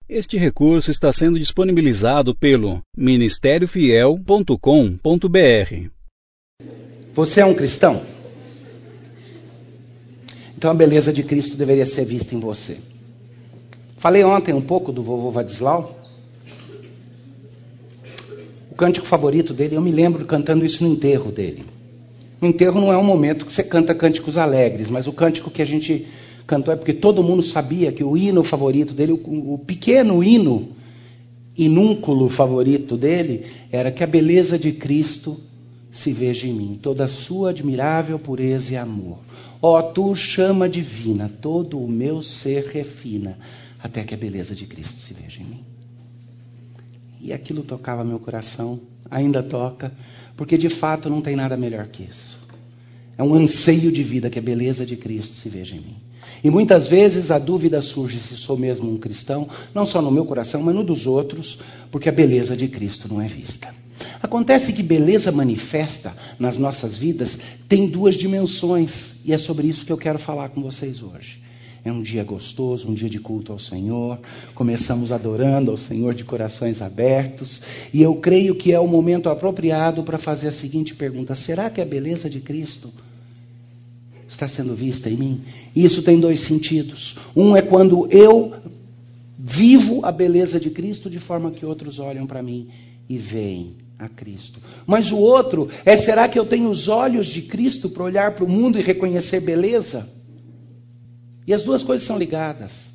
Este recurso está sendo disponibilizado pelo ministériofiel.com.br. Você é um cristão? Então a beleza de Cristo deveria ser vista em você. Falei ontem um pouco do vovô Vadislau. O cântico favorito dele, eu me lembro cantando isso no enterro dele. O enterro não é um momento que você canta cânticos alegres, mas o cântico que a gente cantou é porque todo mundo sabia que o hino favorito dele, o pequeno hino, inúnculo favorito dele, era que a beleza de Cristo se veja em mim, toda a sua admirável pureza e amor. Ó, tu chama divina, todo o meu ser refina, até que a beleza de Cristo se veja em mim. E aquilo tocava meu coração, ainda toca, porque de fato não tem nada melhor que isso. É um anseio de vida que a beleza de Cristo se veja em mim. E muitas vezes a dúvida surge se sou mesmo um cristão, não só no meu coração, mas no dos outros, porque a beleza de Cristo não é vista. Acontece que beleza manifesta nas nossas vidas tem duas dimensões, e é sobre isso que eu quero falar com vocês hoje. É um dia gostoso, um dia de culto ao Senhor, começamos adorando ao Senhor de corações abertos, e eu creio que é o momento apropriado para fazer a seguinte pergunta: será que a beleza de Cristo está sendo vista em mim? E isso tem dois sentidos. Um é quando eu vivo a beleza de Cristo de forma que outros olham para mim e veem a Cristo. Mas o outro é, será que eu tenho os olhos de Cristo para olhar para o mundo e reconhecer beleza? E as duas coisas são ligadas.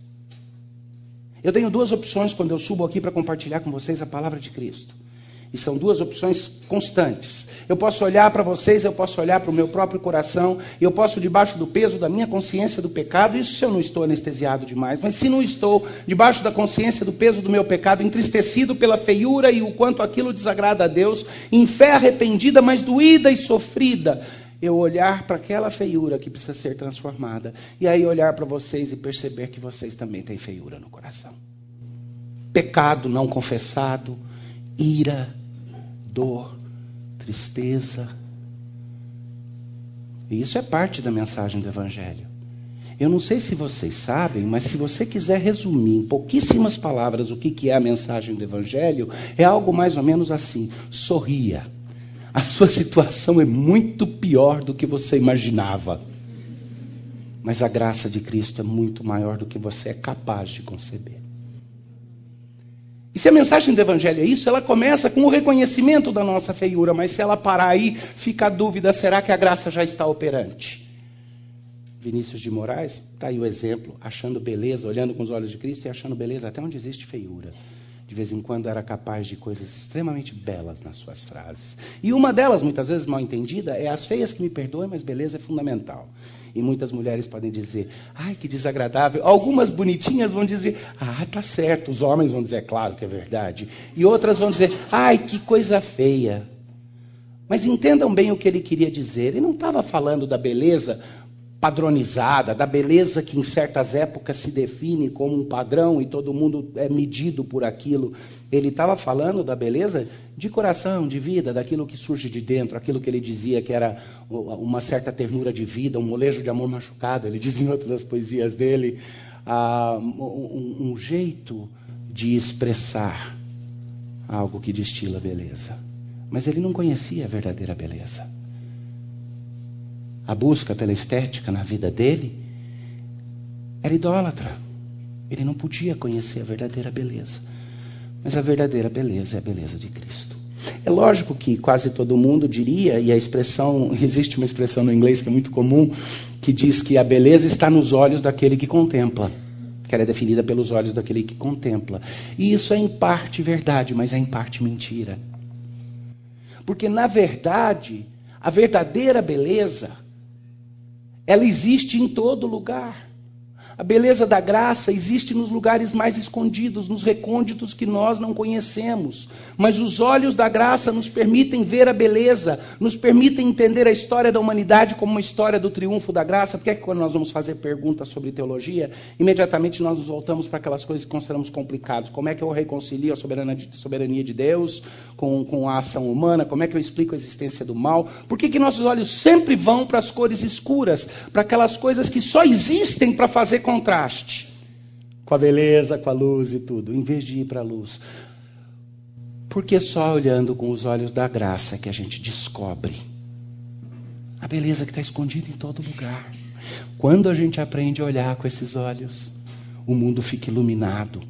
Eu tenho duas opções quando eu subo aqui para compartilhar com vocês a palavra de Cristo. E são duas opções constantes. Eu posso olhar para vocês, eu posso olhar para o meu próprio coração, eu posso, debaixo do peso da minha consciência do pecado, isso se eu não estou anestesiado demais, mas se não estou, debaixo da consciência do peso do meu pecado, entristecido pela feiura e o quanto aquilo desagrada a Deus, em fé arrependida, mas doída e sofrida, eu olhar para aquela feiura que precisa ser transformada, e aí olhar para vocês e perceber que vocês também têm feiura no coração. Pecado não confessado, ira, dor, tristeza. E isso é parte da mensagem do Evangelho. Eu não sei se vocês sabem, mas se você quiser resumir em pouquíssimas palavras o que é a mensagem do Evangelho, é algo mais ou menos assim: sorria. A sua situação é muito pior do que você imaginava. Mas a graça de Cristo é muito maior do que você é capaz de conceber. E se a mensagem do Evangelho é isso, ela começa com o reconhecimento da nossa feiura, mas se ela parar aí, fica a dúvida: será que a graça já está operante? Vinícius de Moraes, está aí o exemplo, achando beleza, olhando com os olhos de Cristo e achando beleza até onde existe feiura. De vez em quando era capaz de coisas extremamente belas nas suas frases. E uma delas, muitas vezes mal entendida, é: as feias que me perdoem, mas beleza é fundamental. E muitas mulheres podem dizer: ai, que desagradável. Algumas bonitinhas vão dizer: ah, tá certo. Os homens vão dizer: é claro que é verdade. E outras vão dizer: ai, que coisa feia. Mas entendam bem o que ele queria dizer. Ele não estava falando da beleza padronizada, da beleza que em certas épocas se define como um padrão e todo mundo é medido por aquilo. Ele estava falando da beleza de coração, de vida, daquilo que surge de dentro, aquilo que ele dizia que era uma certa ternura de vida, um molejo de amor machucado. Ele diz em outras das poesias dele, um jeito de expressar algo que destila beleza. Mas ele não conhecia a verdadeira beleza. A busca pela estética na vida dele era idólatra. Ele não podia conhecer a verdadeira beleza. Mas a verdadeira beleza é a beleza de Cristo. É lógico que quase todo mundo diria, e existe uma expressão no inglês que é muito comum, que diz que a beleza está nos olhos daquele que contempla. Que ela é definida pelos olhos daquele que contempla. E isso é em parte verdade, mas é em parte mentira. Porque, na verdade, a verdadeira beleza, ela existe em todo lugar. A beleza da graça existe nos lugares mais escondidos, nos recônditos que nós não conhecemos. Mas os olhos da graça nos permitem ver a beleza, nos permitem entender a história da humanidade como uma história do triunfo da graça. Porque é que quando nós vamos fazer perguntas sobre teologia, imediatamente nós nos voltamos para aquelas coisas que consideramos complicadas. Como é que eu reconcilio a soberania de Deus com a ação humana? Como é que eu explico a existência do mal? Por que nossos olhos sempre vão para as cores escuras, para aquelas coisas que só existem para fazer contraste com a beleza, com a luz e tudo, em vez de ir para a luz. Porque só olhando com os olhos da graça que a gente descobre a beleza que está escondida em todo lugar. Quando a gente aprende a olhar com esses olhos, o mundo fica iluminado.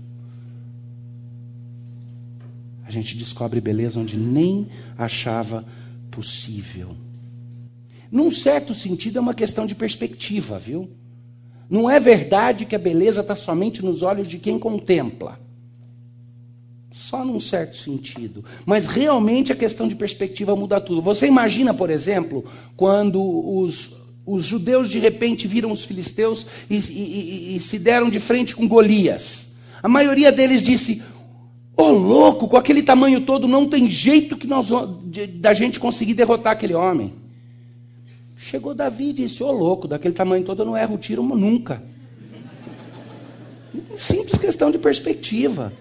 A gente descobre beleza onde nem achava possível. Num certo sentido, é uma questão de perspectiva, viu? Não é verdade que a beleza está somente nos olhos de quem contempla. Só num certo sentido. Mas realmente a questão de perspectiva muda tudo. Você imagina, por exemplo, quando os judeus de repente viram os filisteus e se deram de frente com Golias. A maioria deles disse: ô louco, com aquele tamanho todo não tem jeito da gente conseguir derrotar aquele homem. Chegou Davi e disse: ô louco, daquele tamanho todo eu não erro o tiro nunca. Simples questão de perspectiva.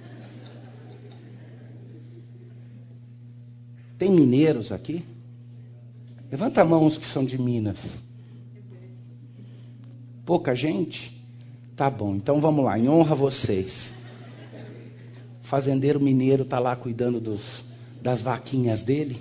Tem mineiros aqui? Levanta a mão os que são de Minas. Pouca gente? Tá bom, então vamos lá, em honra a vocês. O fazendeiro mineiro está lá cuidando das vaquinhas dele.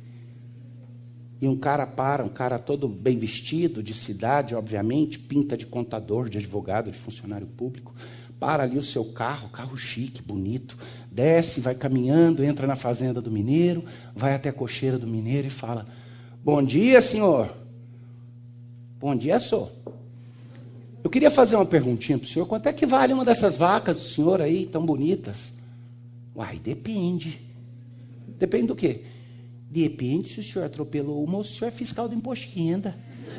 E um cara todo bem vestido, de cidade, obviamente, pinta de contador, de advogado, de funcionário público. Para ali o seu carro chique, bonito, desce, vai caminhando, entra na fazenda do mineiro, vai até a cocheira do mineiro e fala: bom dia, senhor. Bom dia, senhor. Eu queria fazer uma perguntinha para o senhor. Quanto é que vale uma dessas vacas do senhor aí, tão bonitas? Uai, depende. Depende do quê? Depende se o senhor atropelou uma ou se o senhor é fiscal do imposto de renda.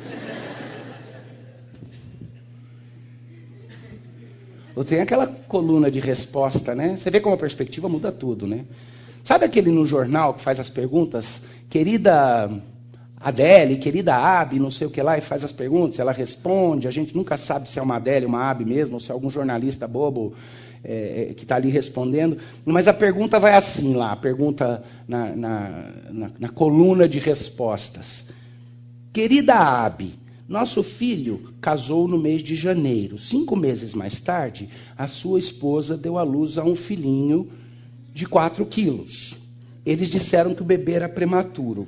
Ou tem aquela coluna de resposta, né? Você vê como a perspectiva muda tudo, né? Sabe aquele no jornal que faz as perguntas? Querida Adele, querida Abi, não sei o que lá, e faz as perguntas, ela responde, a gente nunca sabe se é uma Adele, uma Abi mesmo, ou se é algum jornalista bobo que está ali respondendo. Mas a pergunta vai assim lá, a pergunta na coluna de respostas. Querida Abi, nosso filho casou no mês de janeiro. 5 meses mais tarde, a sua esposa deu à luz a um filhinho de 4 quilos. Eles disseram que o bebê era prematuro.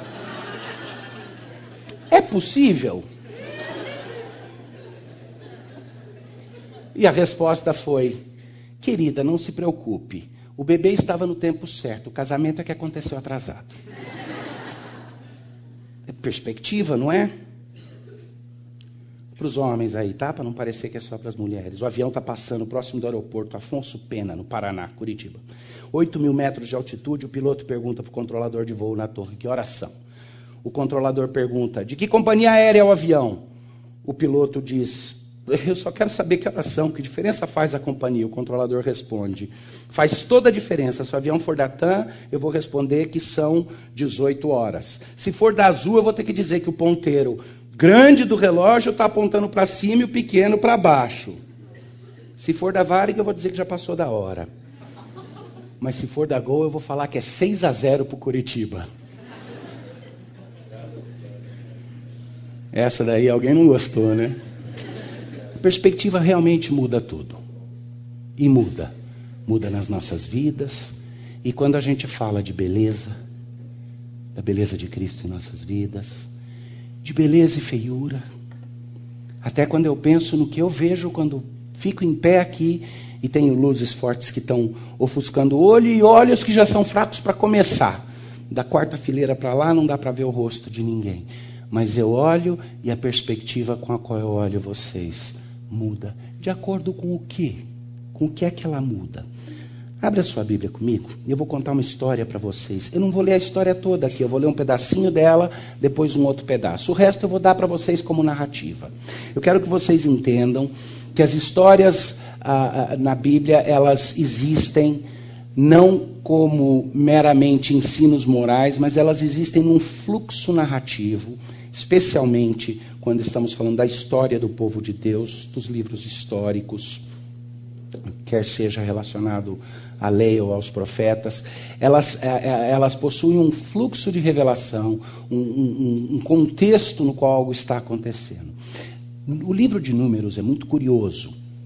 É possível? E a resposta foi: querida, não se preocupe. O bebê estava no tempo certo. O casamento é que aconteceu atrasado. É perspectiva, não é? Para os homens aí, tá? Para não parecer que é só para as mulheres. O avião está passando próximo do aeroporto Afonso Pena, no Paraná, Curitiba. 8.000 metros de altitude, o piloto pergunta para o controlador de voo na torre: que horas são? O controlador pergunta: de que companhia aérea é o avião? O piloto diz: eu só quero saber que horas são, que diferença faz a companhia? O controlador responde: faz toda a diferença. Se o avião for da TAM, eu vou responder que são 18 horas. Se for da Azul, eu vou ter que dizer que o ponteiro grande do relógio está apontando para cima e o pequeno para baixo. Se for da Varig, eu vou dizer que já passou da hora. Mas se for da Gol, eu vou falar que é 6-0 para o Curitiba. Essa daí alguém não gostou, né? A perspectiva realmente muda tudo. E muda. Muda nas nossas vidas. E quando a gente fala de beleza, da beleza de Cristo em nossas vidas, de beleza e feiura, até quando eu penso no que eu vejo quando fico em pé aqui e tenho luzes fortes que estão ofuscando o olho e olhos que já são fracos para começar. Da 4ª fileira para lá não dá para ver o rosto de ninguém. Mas eu olho e a perspectiva com a qual eu olho vocês muda. De acordo com o quê? Com o que é que ela muda? Abre a sua Bíblia comigo e eu vou contar uma história para vocês. Eu não vou ler a história toda aqui, eu vou ler um pedacinho dela, depois um outro pedaço. O resto eu vou dar para vocês como narrativa. Eu quero que vocês entendam que as histórias na Bíblia, elas existem não como meramente ensinos morais, mas elas existem num fluxo narrativo, especialmente quando estamos falando da história do povo de Deus, dos livros históricos, quer seja relacionado à lei ou aos profetas. Elas possuem um fluxo de revelação, um contexto no qual algo está acontecendo. O livro de Números é muito curioso,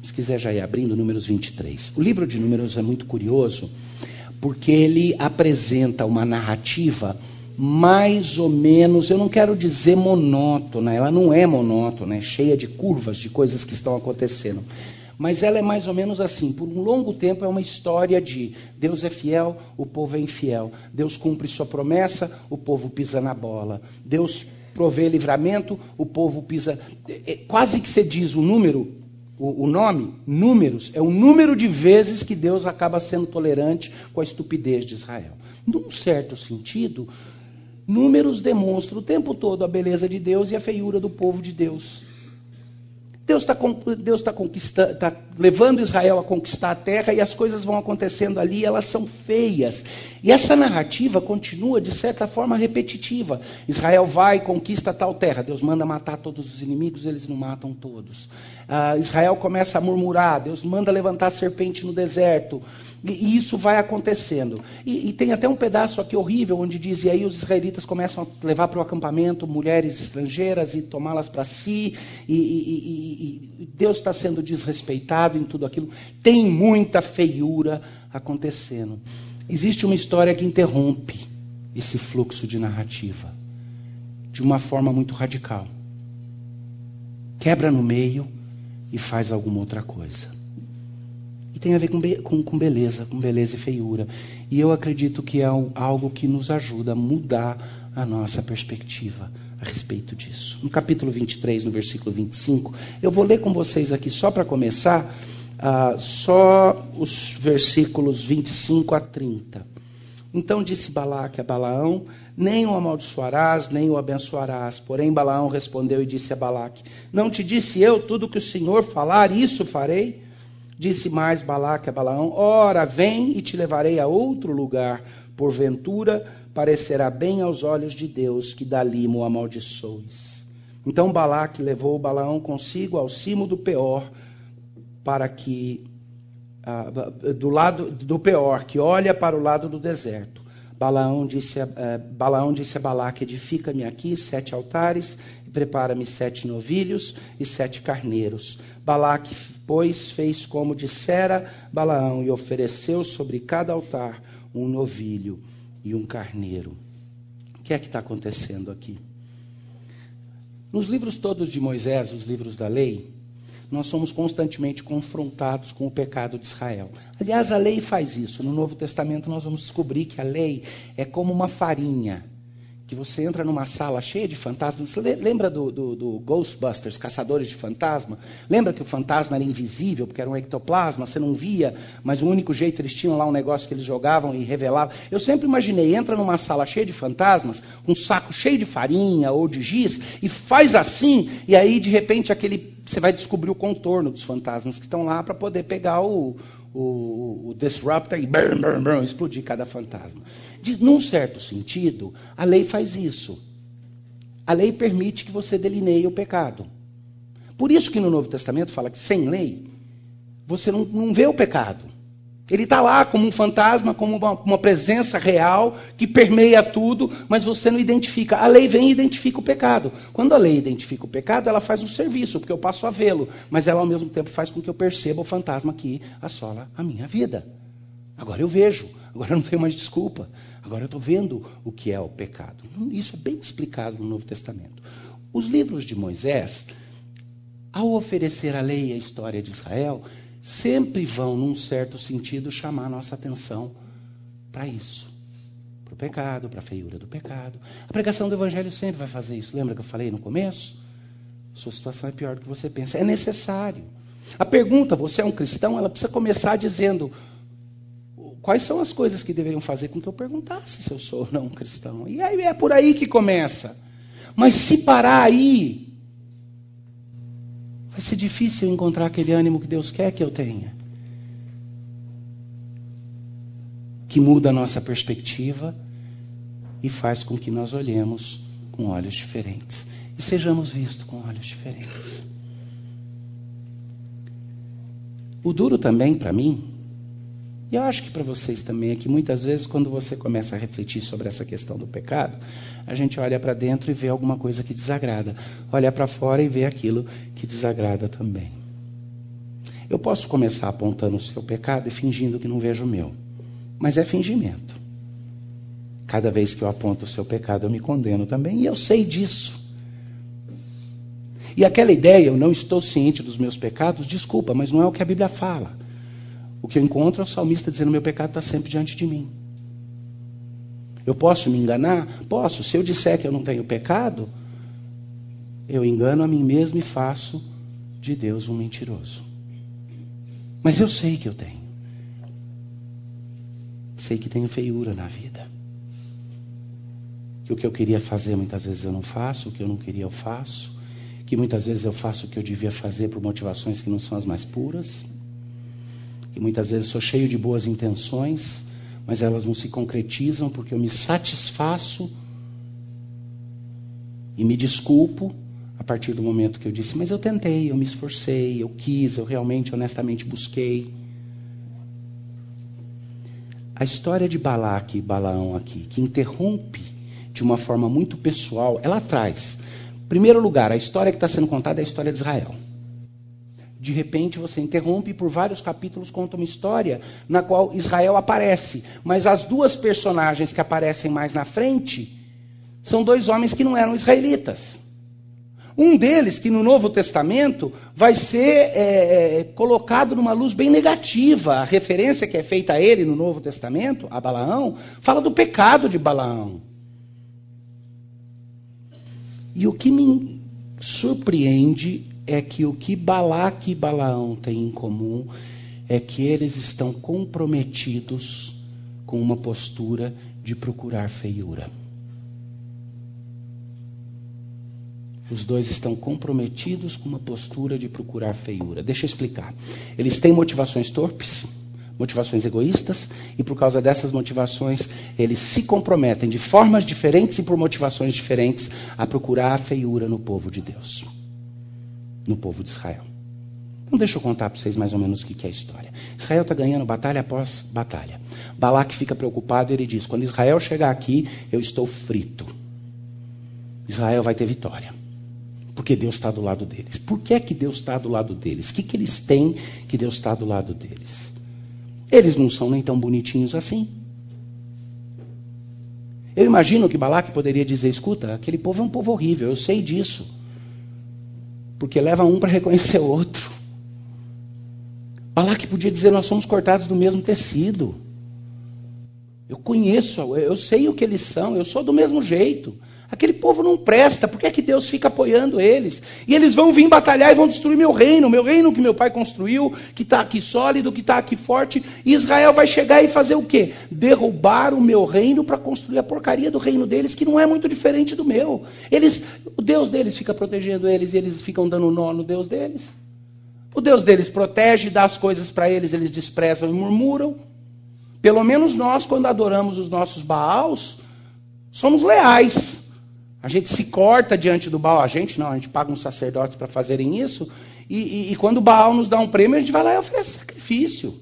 Se quiser já ir abrindo, Números 23. O livro de Números é muito curioso, porque ele apresenta uma narrativa mais ou menos, eu não quero dizer monótona, ela não é monótona, é cheia de curvas, de coisas que estão acontecendo. Mas ela é mais ou menos assim, por um longo tempo é uma história de Deus é fiel, o povo é infiel. Deus cumpre sua promessa, o povo pisa na bola. Deus provê livramento, o povo pisa... Quase que você diz o número, o nome, Números, é o número de vezes que Deus acaba sendo tolerante com a estupidez de Israel. Num certo sentido, Números demonstra o tempo todo a beleza de Deus e a feiura do povo de Deus. Deus está levando Israel a conquistar a terra e as coisas vão acontecendo ali, elas são feias. E essa narrativa continua, de certa forma, repetitiva. Israel vai e conquista tal terra. Deus manda matar todos os inimigos, eles não matam todos. Israel começa a murmurar. Deus manda levantar a serpente no deserto. E isso vai acontecendo. E tem até um pedaço aqui horrível, onde diz, e aí os israelitas começam a levar para o acampamento mulheres estrangeiras e tomá-las para si, e Deus está sendo desrespeitado em tudo aquilo. Tem muita feiura acontecendo. Existe uma história que interrompe esse fluxo de narrativa, de uma forma muito radical. Quebra no meio e faz alguma outra coisa. E tem a ver com beleza e feiura. E eu acredito que é algo que nos ajuda a mudar a nossa perspectiva a respeito disso. No capítulo 23, no versículo 25, eu vou ler com vocês aqui, só para começar, só os versículos 25 a 30. Então disse Balaque a Balaão, nem o amaldiçoarás, nem o abençoarás. Porém Balaão respondeu e disse a Balaque, não te disse eu tudo que o Senhor falar, isso farei? Disse mais Balaque a Balaão, ora, vem e te levarei a outro lugar, porventura parecerá bem aos olhos de Deus que dali mo amaldiçoes. Então Balaque levou Balaão consigo ao cimo do Peor, para que, do lado do Peor, que olha para o lado do deserto. Balaão disse a Balaque, edifica-me aqui 7 altares, prepara-me 7 novilhos e 7 carneiros. Balaque, pois, fez como dissera Balaão, e ofereceu sobre cada altar um novilho e um carneiro. O que é que está acontecendo aqui? Nos livros todos de Moisés, os livros da lei, nós somos constantemente confrontados com o pecado de Israel. Aliás, a lei faz isso. No Novo Testamento nós vamos descobrir que a lei é como uma farinha, que você entra numa sala cheia de fantasmas. Você lembra do Ghostbusters, Caçadores de Fantasma? Lembra que o fantasma era invisível, porque era um ectoplasma, você não via, mas o único jeito, eles tinham lá um negócio que eles jogavam e revelavam. Eu sempre imaginei, entra numa sala cheia de fantasmas, um saco cheio de farinha ou de giz, e faz assim, e aí de repente você vai descobrir o contorno dos fantasmas que estão lá para poder pegar o disruptor e explodir cada fantasma. Num certo sentido, a lei faz isso. A lei permite que você delineie o pecado. Por isso que no Novo Testamento fala que sem lei, você não vê o pecado. Ele está lá como um fantasma, como uma presença real que permeia tudo, mas você não identifica. A lei vem e identifica o pecado. Quando a lei identifica o pecado, ela faz um serviço, porque eu passo a vê-lo, mas ela ao mesmo tempo faz com que eu perceba o fantasma que assola a minha vida. Agora eu vejo, agora eu não tenho mais desculpa, agora eu estou vendo o que é o pecado. Isso é bem explicado no Novo Testamento. Os livros de Moisés, ao oferecer a lei e a história de Israel, sempre vão, num certo sentido, chamar a nossa atenção para isso. Para o pecado, para a feiura do pecado. A pregação do Evangelho sempre vai fazer isso. Lembra que eu falei no começo? Sua situação é pior do que você pensa. É necessário. A pergunta, você é um cristão, ela precisa começar dizendo quais são as coisas que deveriam fazer com que eu perguntasse se eu sou ou não um cristão. E aí é por aí que começa. Mas se parar aí, vai ser difícil encontrar aquele ânimo que Deus quer que eu tenha. Que muda a nossa perspectiva e faz com que nós olhemos com olhos diferentes. E sejamos vistos com olhos diferentes. O duro também para mim, e eu acho que para vocês também, é que muitas vezes quando você começa a refletir sobre essa questão do pecado, a gente olha para dentro e vê alguma coisa que desagrada. Olha para fora e vê aquilo que desagrada também. Eu posso começar apontando o seu pecado e fingindo que não vejo o meu. Mas é fingimento. Cada vez que eu aponto o seu pecado, eu me condeno também. E eu sei disso. E aquela ideia, eu não estou ciente dos meus pecados, desculpa, mas não é o que a Bíblia fala. O que eu encontro é o salmista dizendo, meu pecado está sempre diante de mim. Eu posso me enganar? Posso. Se eu disser que eu não tenho pecado, eu engano a mim mesmo e faço de Deus um mentiroso. Mas eu sei que eu tenho. Sei que tenho feiura na vida. Que o que eu queria fazer muitas vezes eu não faço, o que eu não queria eu faço. Que muitas vezes eu faço o que eu devia fazer por motivações que não são as mais puras. Que muitas vezes sou cheio de boas intenções, mas elas não se concretizam porque eu me satisfaço e me desculpo a partir do momento que eu disse, mas eu tentei, eu me esforcei, eu quis, eu realmente, honestamente busquei. A história de Balaque e Balaão aqui, que interrompe de uma forma muito pessoal, ela traz, em primeiro lugar, a história que está sendo contada é a história de Israel. De repente você interrompe e por vários capítulos conta uma história na qual Israel aparece. Mas as duas personagens que aparecem mais na frente são dois homens que não eram israelitas. Um deles, que no Novo Testamento vai ser colocado numa luz bem negativa. A referência que é feita a ele no Novo Testamento, a Balaão, fala do pecado de Balaão. E o que me surpreende é que o que Balaque e Balaão têm em comum é que eles estão comprometidos com uma postura de procurar feiura. Os dois estão comprometidos com uma postura de procurar feiura. Deixa eu explicar. Eles têm motivações torpes, motivações egoístas, e por causa dessas motivações, eles se comprometem de formas diferentes e por motivações diferentes a procurar a feiura no povo de Deus. No povo de Israel. Então deixa eu contar para vocês mais ou menos o que é a história. Israel está ganhando batalha após batalha. Balaque fica preocupado e ele diz, quando Israel chegar aqui, eu estou frito. Israel vai ter vitória. Porque Deus está do lado deles. Por que é que Deus está do lado deles? O que eles têm que Deus está do lado deles? Eles não são nem tão bonitinhos assim. Eu imagino que Balaque poderia dizer, escuta, aquele povo é um povo horrível, eu sei disso. Porque leva um para reconhecer o outro. Balaque podia dizer, nós somos cortados do mesmo tecido. Eu conheço, eu sei o que eles são, eu sou do mesmo jeito. Aquele povo não presta, por que é que Deus fica apoiando eles? E eles vão vir batalhar e vão destruir meu reino que meu pai construiu, que está aqui sólido, que está aqui forte. E Israel vai chegar e fazer o quê? Derrubar o meu reino para construir a porcaria do reino deles, que não é muito diferente do meu. O Deus deles fica protegendo eles e eles ficam dando nó no Deus deles. O Deus deles protege, dá as coisas para eles, eles desprezam e murmuram. Pelo menos nós, quando adoramos os nossos Baals, somos leais. A gente se corta diante do Baal. A gente paga uns sacerdotes para fazerem isso. E quando o Baal nos dá um prêmio, a gente vai lá e oferece sacrifício.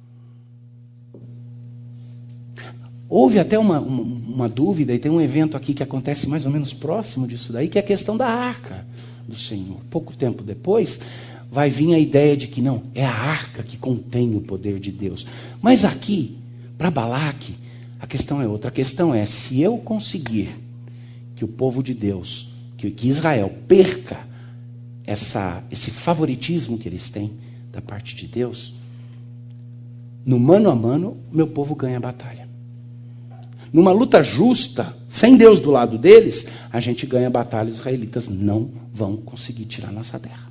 Houve até uma dúvida, e tem um evento aqui que acontece mais ou menos próximo disso daí, que é a questão da arca do Senhor. Pouco tempo depois, vai vir a ideia de que não, é a arca que contém o poder de Deus. Mas aqui, para Balaque, a questão é outra. A questão é, se eu conseguir que o povo de Deus, que Israel perca esse favoritismo que eles têm da parte de Deus, no mano a mano, meu povo ganha a batalha. Numa luta justa, sem Deus do lado deles, a gente ganha a batalha, os israelitas não vão conseguir tirar nossa terra.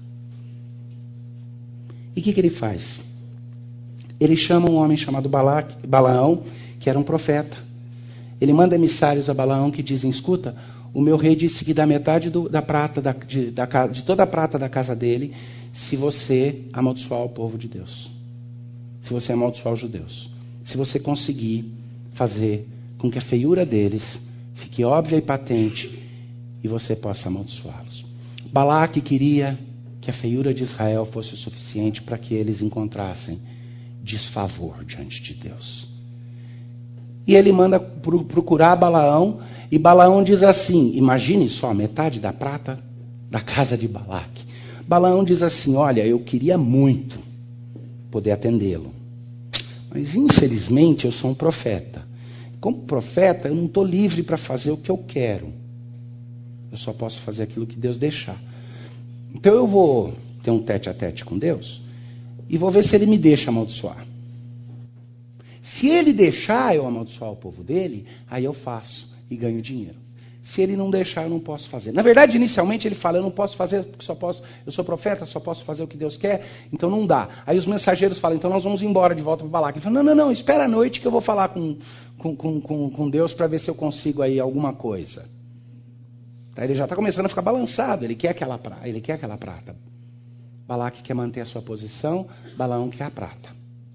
E o que ele faz? Ele chama um homem chamado Balaão, que era um profeta. Ele manda emissários a Balaão que dizem, escuta, o meu rei disse que dá metade da prata, de toda a prata da casa dele, se você amaldiçoar o povo de Deus. Se você amaldiçoar os judeus. Se você conseguir fazer com que a feiura deles fique óbvia e patente e você possa amaldiçoá-los. Balaque queria que a feiura de Israel fosse o suficiente para que eles encontrassem desfavor diante de Deus. E ele manda procurar Balaão, e Balaão diz assim, imagine só, metade da prata da casa de Balaque. Balaão diz assim, olha, eu queria muito poder atendê-lo. Mas, infelizmente, eu sou um profeta. Como profeta, eu não estou livre para fazer o que eu quero. Eu só posso fazer aquilo que Deus deixar. Então eu vou ter um tete-a-tete com Deus e vou ver se Ele me deixa amaldiçoar. Se Ele deixar eu amaldiçoar o povo dele, aí eu faço e ganho dinheiro. Se Ele não deixar, eu não posso fazer. Na verdade, inicialmente Ele fala, eu não posso fazer porque eu sou profeta, só posso fazer o que Deus quer, então não dá. Aí os mensageiros falam, então nós vamos embora de volta para Balaque. Ele fala, não, espera a noite que eu vou falar com Deus para ver se eu consigo aí alguma coisa. Aí ele já está começando a ficar balançado, ele quer aquela prata. Balaque quer manter a sua posição, Balaão quer a prata.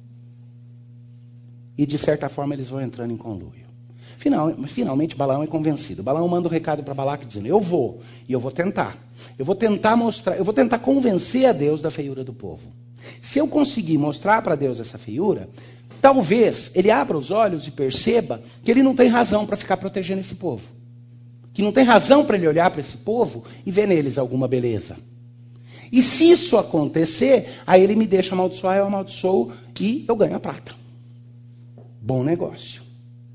E de certa forma eles vão entrando em conluio. Finalmente Balaão é convencido. Balaão manda um recado para Balaque dizendo, eu vou tentar. Eu vou tentar convencer a Deus da feiura do povo. Se eu conseguir mostrar para Deus essa feiura, talvez ele abra os olhos e perceba que ele não tem razão para ficar protegendo esse povo. Que não tem razão para ele olhar para esse povo e ver neles alguma beleza. E se isso acontecer, aí ele me deixa amaldiçoar, eu amaldiçoo e eu ganho a prata. Bom negócio.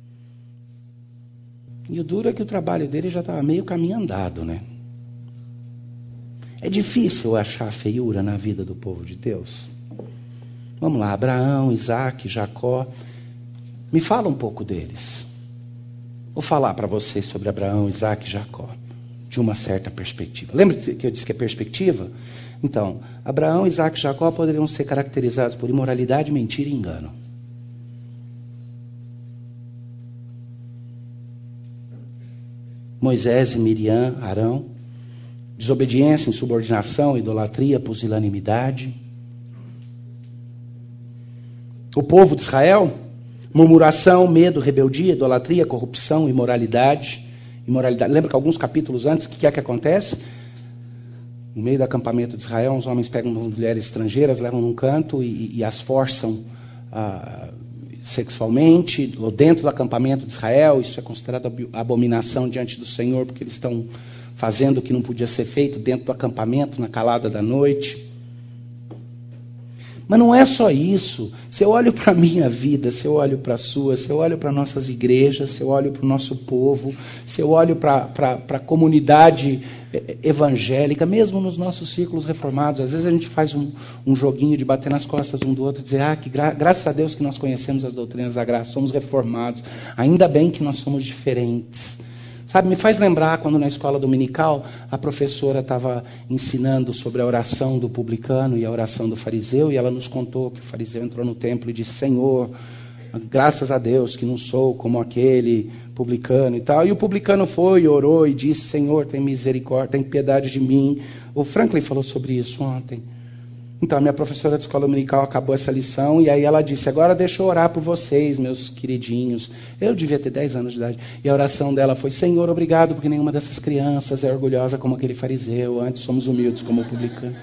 E o duro é que o trabalho dele já estava meio caminho andado, né? É difícil achar feiura na vida do povo de Deus. Vamos lá, Abraão, Isaac, Jacó. Me fala um pouco deles. Vou falar para vocês sobre Abraão, Isaac e Jacó, de uma certa perspectiva. Lembra que eu disse que é perspectiva? Então, Abraão, Isaac e Jacó poderiam ser caracterizados por imoralidade, mentira e engano. Moisés e Miriam, Arão, desobediência, insubordinação, idolatria, pusilanimidade. O povo de Israel, murmuração, medo, rebeldia, idolatria, corrupção, imoralidade. Lembra que alguns capítulos antes, o que é que acontece? No meio do acampamento de Israel, uns homens pegam umas mulheres estrangeiras, levam num canto e as forçam sexualmente, ou dentro do acampamento de Israel. Isso é considerado abominação diante do Senhor, porque eles estão fazendo o que não podia ser feito dentro do acampamento, na calada da noite. Mas não é só isso. Se eu olho para a minha vida, se eu olho para a sua, se eu olho para nossas igrejas, se eu olho para o nosso povo, se eu olho para a comunidade evangélica, mesmo nos nossos círculos reformados, às vezes a gente faz um joguinho de bater nas costas um do outro e dizer, que graças a Deus que nós conhecemos as doutrinas da graça, somos reformados, ainda bem que nós somos diferentes. Sabe, me faz lembrar quando na escola dominical a professora estava ensinando sobre a oração do publicano e a oração do fariseu, e ela nos contou que o fariseu entrou no templo e disse, Senhor, graças a Deus que não sou como aquele publicano e tal. E o publicano foi, orou e disse, Senhor, tem misericórdia, tem piedade de mim. O Franklin falou sobre isso ontem. Então, a minha professora de escola dominical acabou essa lição e aí ela disse, agora deixa eu orar por vocês, meus queridinhos. Eu devia ter 10 anos de idade. E a oração dela foi, Senhor, obrigado, porque nenhuma dessas crianças é orgulhosa como aquele fariseu. Antes somos humildes como o publicano.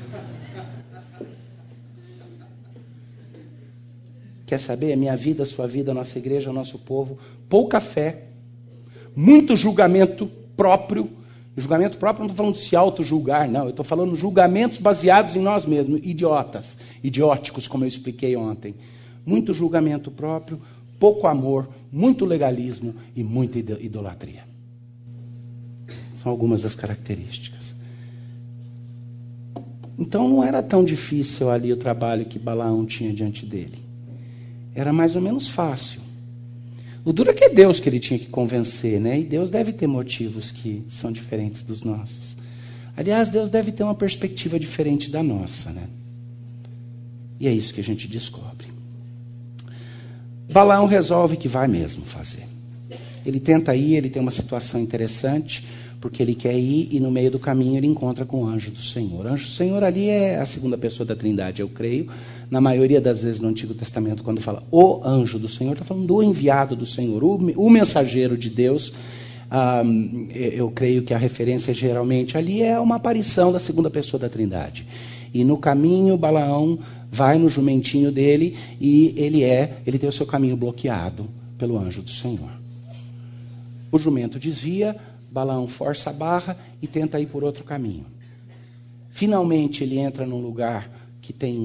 Quer saber? Minha vida, sua vida, nossa igreja, nosso povo, pouca fé, muito julgamento próprio. Julgamento próprio, não estou falando de se auto-julgar, não. Eu estou falando de julgamentos baseados em nós mesmos, idióticos, como eu expliquei ontem. Muito julgamento próprio, pouco amor, muito legalismo e muita idolatria. São algumas das características. Então não era tão difícil ali o trabalho que Balaão tinha diante dele. Era mais ou menos fácil. O duro é que é Deus que ele tinha que convencer, né? E Deus deve ter motivos que são diferentes dos nossos. Aliás, Deus deve ter uma perspectiva diferente da nossa, né? E é isso que a gente descobre. Balaão resolve que vai mesmo fazer. Ele tenta ir, ele tem uma situação interessante, porque ele quer ir e no meio do caminho ele encontra com o anjo do Senhor. O anjo do Senhor ali é a segunda pessoa da Trindade, eu creio. Na maioria das vezes no Antigo Testamento, quando fala o anjo do Senhor, está falando do enviado do Senhor, o mensageiro de Deus. Eu creio que a referência geralmente ali é uma aparição da segunda pessoa da Trindade. E no caminho, Balaão vai no jumentinho dele e ele tem o seu caminho bloqueado pelo anjo do Senhor. O jumento desvia, Balaão força a barra e tenta ir por outro caminho. Finalmente ele entra num lugar que tem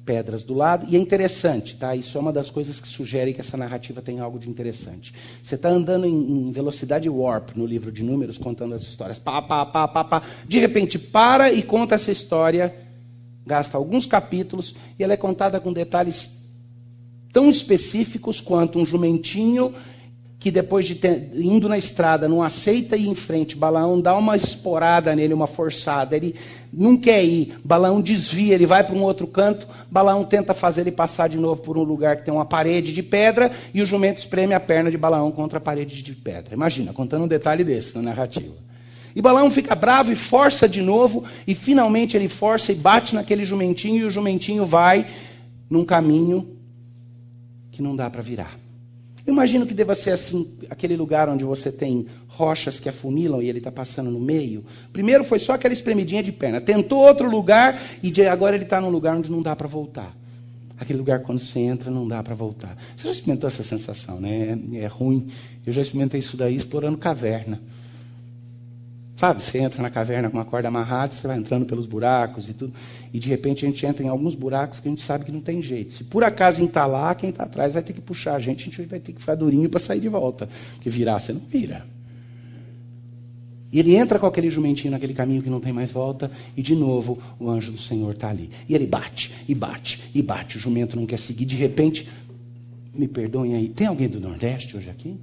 pedras do lado, e é interessante, tá? Isso é uma das coisas que sugere que essa narrativa tem algo de interessante. Você está andando em velocidade warp no livro de Números, contando as histórias, pá, pá, pá, pá, pá. De repente, para e conta essa história, gasta alguns capítulos, e ela é contada com detalhes tão específicos quanto um jumentinho que depois de indo na estrada, não aceita ir em frente, Balaão dá uma esporada nele, uma forçada, ele não quer ir, Balaão desvia, ele vai para um outro canto, Balaão tenta fazer ele passar de novo por um lugar que tem uma parede de pedra, e o jumento espreme a perna de Balaão contra a parede de pedra. Imagina, contando um detalhe desse na narrativa. E Balaão fica bravo e força de novo, e finalmente ele força e bate naquele jumentinho, e o jumentinho vai num caminho que não dá para virar. Eu imagino que deva ser assim, aquele lugar onde você tem rochas que afunilam e ele está passando no meio. Primeiro foi só aquela espremidinha de perna. Tentou outro lugar e agora ele está num lugar onde não dá para voltar. Aquele lugar quando você entra não dá para voltar. Você já experimentou essa sensação, né? É ruim. Eu já experimentei isso daí explorando caverna. Sabe, você entra na caverna com uma corda amarrada, você vai entrando pelos buracos e tudo, e de repente a gente entra em alguns buracos que a gente sabe que não tem jeito. Se por acaso entalar, quem está atrás vai ter que puxar a gente vai ter que ficar durinho para sair de volta, porque virar você não vira. E ele entra com aquele jumentinho naquele caminho que não tem mais volta, e de novo o anjo do Senhor está ali. E ele bate, e bate, e bate, o jumento não quer seguir, de repente, me perdoem aí, tem alguém do Nordeste hoje aqui?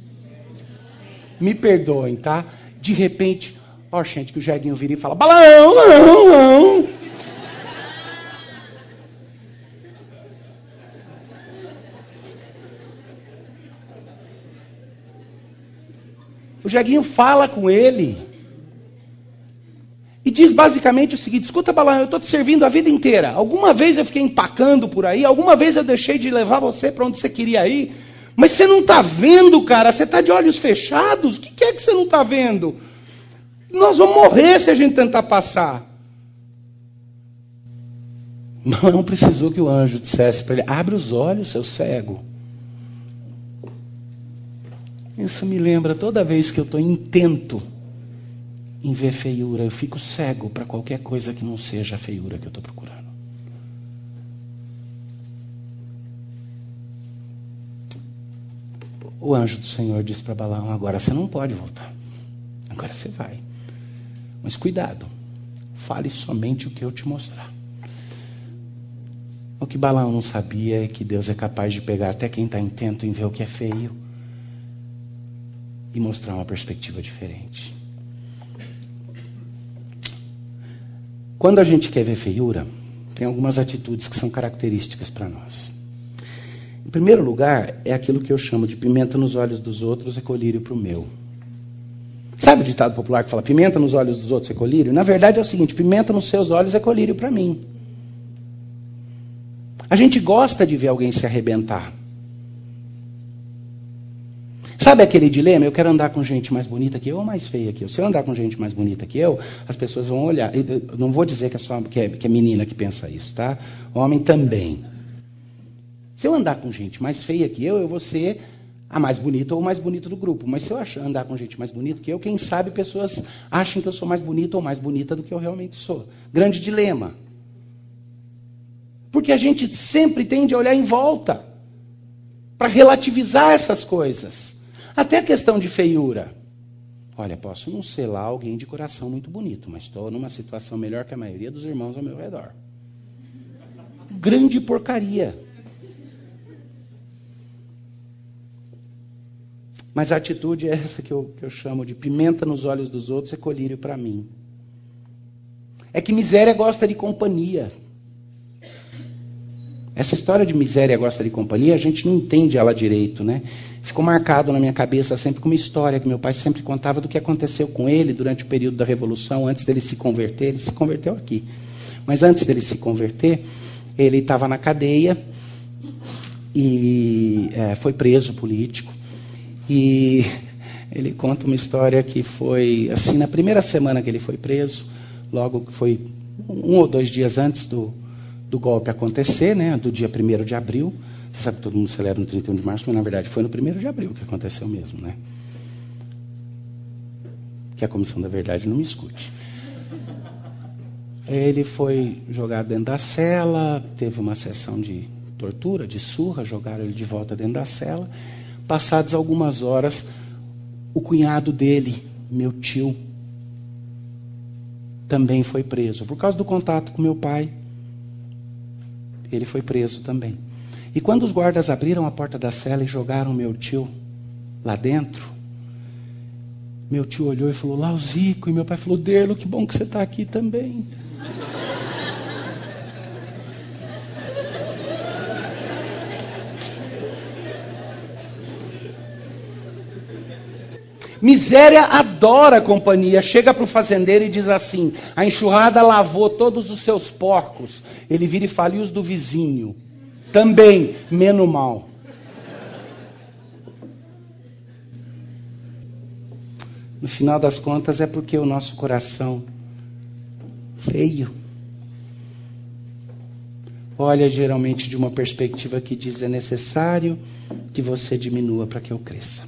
Me perdoem, tá? De repente, ó, gente, que o Jeguinho vira e fala, Balaão, não, não. O Jeguinho fala com ele e diz basicamente o seguinte, escuta, Balaão, eu estou te servindo a vida inteira. Alguma vez eu fiquei empacando por aí, alguma vez eu deixei de levar você para onde você queria ir, mas você não está vendo, cara, você está de olhos fechados, o que é que você não está vendo? Nós vamos morrer se a gente tentar passar. Não precisou que o anjo dissesse para ele, abre os olhos, seu cego. Isso me lembra toda vez que eu estou intento em ver feiura, eu fico cego para qualquer coisa que não seja a feiura que eu estou procurando. O anjo do Senhor disse para Balaão, agora você não pode voltar. Agora você vai. Mas cuidado, fale somente o que eu te mostrar. O que Balaão não sabia é que Deus é capaz de pegar até quem está intento em ver o que é feio e mostrar uma perspectiva diferente. Quando a gente quer ver feiura, tem algumas atitudes que são características para nós. Em primeiro lugar, é aquilo que eu chamo de pimenta nos olhos dos outros é colírio para o meu. Sabe o ditado popular que fala, pimenta nos olhos dos outros é colírio? Na verdade é o seguinte, pimenta nos seus olhos é colírio para mim. A gente gosta de ver alguém se arrebentar. Sabe aquele dilema? Eu quero andar com gente mais bonita que eu ou mais feia que eu? Se eu andar com gente mais bonita que eu, as pessoas vão olhar. Eu não vou dizer que é só que é menina que pensa isso, tá? Homem também. Se eu andar com gente mais feia que eu vou ser a mais bonita ou o mais bonito do grupo. Mas se eu andar com gente mais bonita que eu, quem sabe pessoas achem que eu sou mais bonito ou mais bonita do que eu realmente sou. Grande dilema. Porque a gente sempre tende a olhar em volta para relativizar essas coisas. Até a questão de feiura. Olha, posso não ser lá alguém de coração muito bonito, mas estou numa situação melhor que a maioria dos irmãos ao meu redor. Grande porcaria. Mas a atitude é essa que eu chamo de pimenta nos olhos dos outros é colírio para mim. É que miséria gosta de companhia. Essa história de miséria gosta de companhia, a gente não entende ela direito, né? Ficou marcado na minha cabeça sempre com uma história que meu pai sempre contava do que aconteceu com ele durante o período da Revolução, antes dele se converter. Ele se converteu aqui. Mas antes dele se converter, ele estava na cadeia e foi preso político. E ele conta uma história que foi, assim, na primeira semana que ele foi preso, logo que foi 1 ou 2 dias antes do golpe acontecer, né, do dia 1º de abril. Você sabe que todo mundo celebra no 31 de março, mas na verdade foi no 1º de abril que aconteceu mesmo, né? Que a Comissão da Verdade não me escute. Ele foi jogado dentro da cela, teve uma sessão de tortura, de surra, jogaram ele de volta dentro da cela. Passadas algumas horas, o cunhado dele, meu tio, também foi preso. Por causa do contato com meu pai, ele foi preso também. E quando os guardas abriram a porta da cela e jogaram meu tio lá dentro, meu tio olhou e falou, Lauzico, e meu pai falou, Derlo, que bom que você está aqui também. Miséria adora companhia. Chega para o fazendeiro e diz assim, a enxurrada lavou todos os seus porcos. Ele vira e fala, e os do vizinho? Também, menos mal. No final das contas é porque o nosso coração feio olha geralmente de uma perspectiva que diz, é necessário que você diminua para que eu cresça.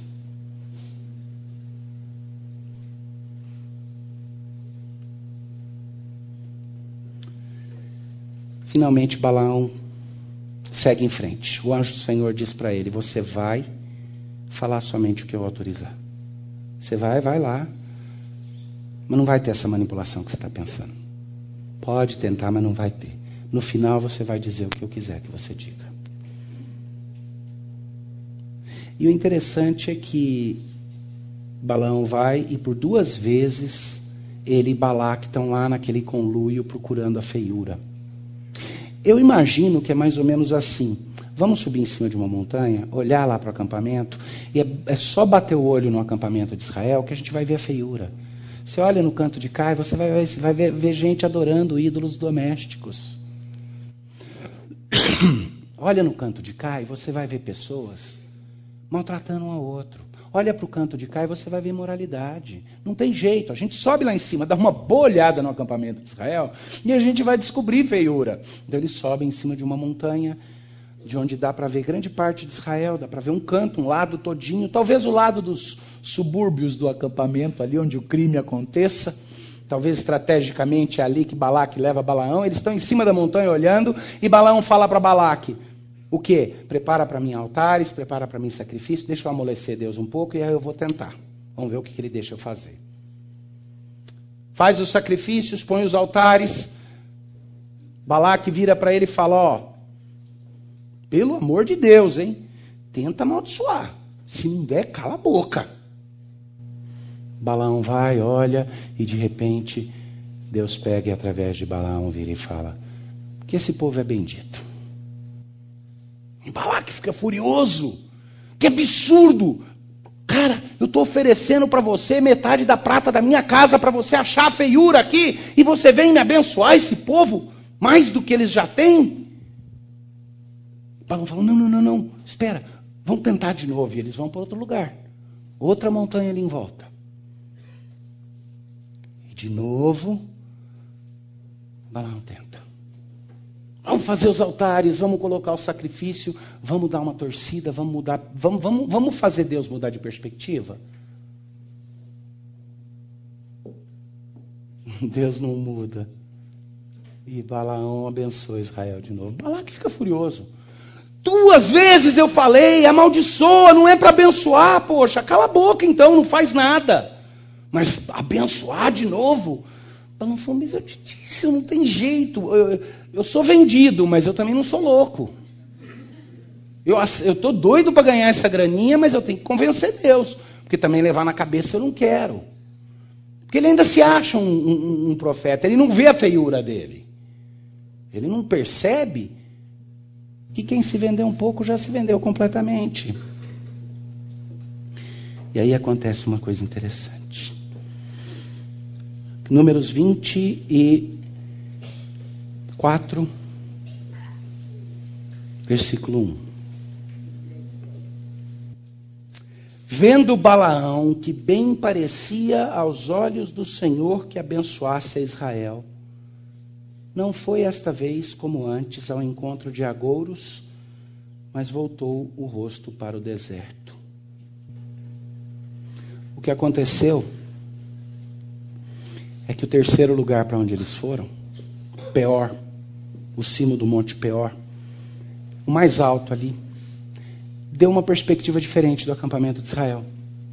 Finalmente Balaão segue em frente. O anjo do Senhor diz para ele, você vai falar somente o que eu autorizar. Você vai lá. Mas não vai ter essa manipulação que você está pensando. Pode tentar, mas não vai ter. No final você vai dizer o que eu quiser que você diga. E o interessante é que Balaão vai e por 2 vezes ele e Balaque estão lá naquele conluio procurando a feiura. Eu imagino que é mais ou menos assim. Vamos subir em cima de uma montanha, olhar lá para o acampamento, e é só bater o olho no acampamento de Israel que a gente vai ver a feiura. Você olha no canto de cá e você vai ver gente adorando ídolos domésticos. Olha no canto de cá e você vai ver pessoas maltratando um ao outro. Olha para o canto de cá e você vai ver imoralidade. Não tem jeito. A gente sobe lá em cima, dá uma boa olhada no acampamento de Israel e a gente vai descobrir feiura. Então eles sobem em cima de uma montanha, de onde dá para ver grande parte de Israel, dá para ver um canto, um lado todinho, talvez o lado dos subúrbios do acampamento, ali onde o crime aconteça. Talvez estrategicamente é ali que Balaque leva Balaão. Eles estão em cima da montanha olhando e Balaão fala para Balaque, o quê? Prepara para mim altares, prepara para mim sacrifício, deixa eu amolecer Deus um pouco e aí eu vou tentar. Vamos ver o que ele deixa eu fazer. Faz os sacrifícios, põe os altares. Balaque vira para ele e fala, ó, pelo amor de Deus, hein? Tenta amaldiçoar. Se não der, cala a boca. Balaão vai, olha, e de repente Deus pega e através de Balaão vira e fala, que esse povo é bendito. E Balaque fica furioso. Que absurdo! Cara, eu estou oferecendo para você metade da prata da minha casa para você achar a feiura aqui e você vem me abençoar esse povo mais do que eles já têm? Balaão falou, não, espera, vamos tentar de novo. E eles vão para outro lugar. Outra montanha ali em volta. E de novo, Balaão tenta. Vamos fazer os altares, vamos colocar o sacrifício, vamos dar uma torcida, vamos mudar, vamos fazer Deus mudar de perspectiva. Deus não muda. E Balaão abençoa Israel de novo. Balaque fica furioso. 2 vezes eu falei, amaldiçoa, não é para abençoar, poxa, cala a boca então, não faz nada. Mas abençoar de novo? Balaão falou, mas eu te disse, não tem jeito. Eu sou vendido, mas eu também não sou louco. Eu estou doido para ganhar essa graninha, mas eu tenho que convencer Deus. Porque também levar na cabeça eu não quero. Porque ele ainda se acha um profeta. Ele não vê a feiura dele. Ele não percebe que quem se vendeu um pouco já se vendeu completamente. E aí acontece uma coisa interessante. Números 24, versículo 1. Vendo Balaão que bem parecia aos olhos do Senhor que abençoasse a Israel, não foi esta vez como antes ao encontro de agouros, mas voltou o rosto para o deserto. O que aconteceu é que o terceiro lugar para onde eles foram Peor, o cimo do Monte Peor, o mais alto ali, deu uma perspectiva diferente do acampamento de Israel.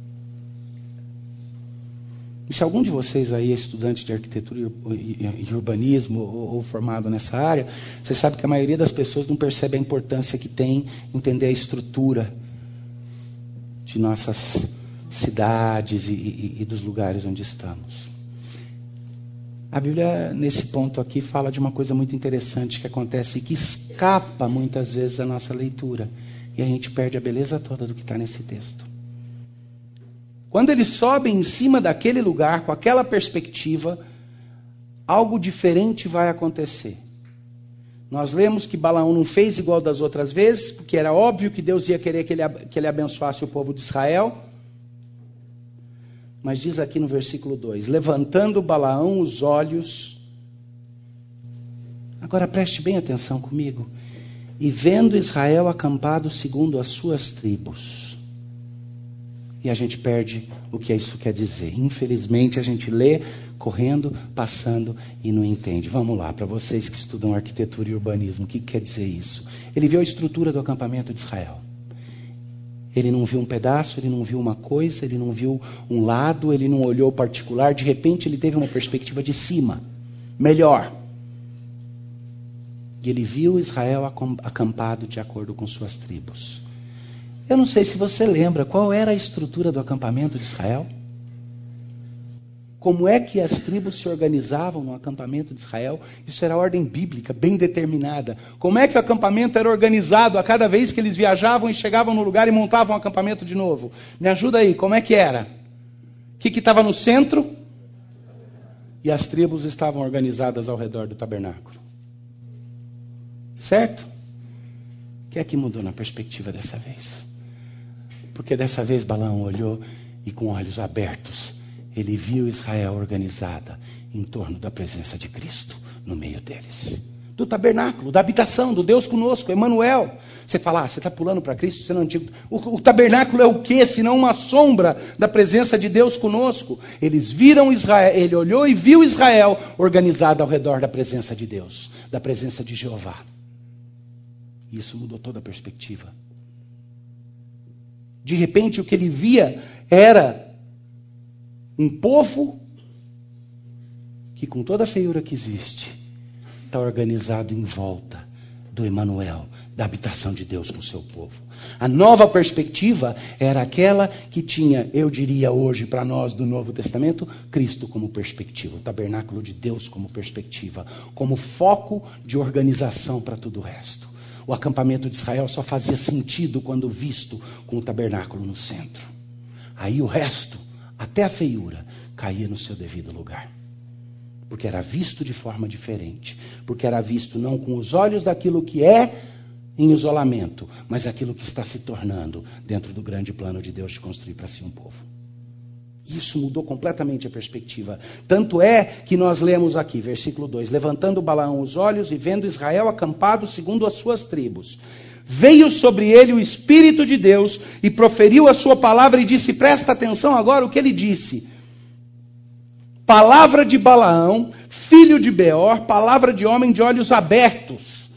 E se algum de vocês aí é estudante de arquitetura e urbanismo ou formado nessa área, você sabe que a maioria das pessoas não percebe a importância que tem entender a estrutura de nossas cidades e dos lugares onde estamos. A Bíblia, nesse ponto aqui, fala de uma coisa muito interessante que acontece e que escapa muitas vezes à nossa leitura. E a gente perde a beleza toda do que está nesse texto. Quando eles sobem em cima daquele lugar, com aquela perspectiva, algo diferente vai acontecer. Nós lemos que Balaão não fez igual das outras vezes, porque era óbvio que Deus ia querer que ele abençoasse o povo de Israel. Mas diz aqui no versículo 2, levantando Balaão os olhos. Agora preste bem atenção comigo. E vendo Israel acampado segundo as suas tribos. E a gente perde o que isso quer dizer. Infelizmente a gente lê correndo, passando e não entende. Vamos lá, para vocês que estudam arquitetura e urbanismo, o que quer dizer isso? Ele viu a estrutura do acampamento de Israel. Ele não viu um pedaço, ele não viu uma coisa, ele não viu um lado, ele não olhou particular. De repente ele teve uma perspectiva de cima, melhor. E ele viu Israel acampado de acordo com suas tribos. Eu não sei se você lembra qual era a estrutura do acampamento de Israel. Como é que as tribos se organizavam no acampamento de Israel? Isso era ordem bíblica, bem determinada. Como é que o acampamento era organizado a cada vez que eles viajavam e chegavam no lugar e montavam um acampamento de novo? Me ajuda aí, como é que era? O que estava no centro? E as tribos estavam organizadas ao redor do tabernáculo. Certo? O que é que mudou na perspectiva dessa vez? Porque dessa vez Balaão olhou e com olhos abertos, ele viu Israel organizada em torno da presença de Cristo no meio deles. Do tabernáculo, da habitação, do Deus conosco, Emmanuel. Você fala, você está pulando para Cristo, você não é antigo. O tabernáculo é o quê? Senão uma sombra da presença de Deus conosco. Eles viram Israel, ele olhou e viu Israel organizada ao redor da presença de Deus, da presença de Jeová. Isso mudou toda a perspectiva. De repente, o que ele via era um povo que, com toda a feiura que existe, está organizado em volta do Emmanuel, da habitação de Deus com o seu povo. A nova perspectiva era aquela que tinha, eu diria hoje para nós do Novo Testamento, Cristo como perspectiva, o tabernáculo de Deus como perspectiva, como foco de organização para tudo o resto. O acampamento de Israel só fazia sentido quando visto com o tabernáculo no centro. Aí o resto, até a feiura, caía no seu devido lugar. Porque era visto de forma diferente. Porque era visto não com os olhos daquilo que é em isolamento, mas aquilo que está se tornando dentro do grande plano de Deus de construir para si um povo. Isso mudou completamente a perspectiva. Tanto é que nós lemos aqui, versículo 2, levantando Balaão os olhos e vendo Israel acampado segundo as suas tribos. Veio sobre ele o Espírito de Deus e proferiu a sua palavra e disse, presta atenção agora o que ele disse. Palavra de Balaão, filho de Beor, palavra de homem de olhos abertos.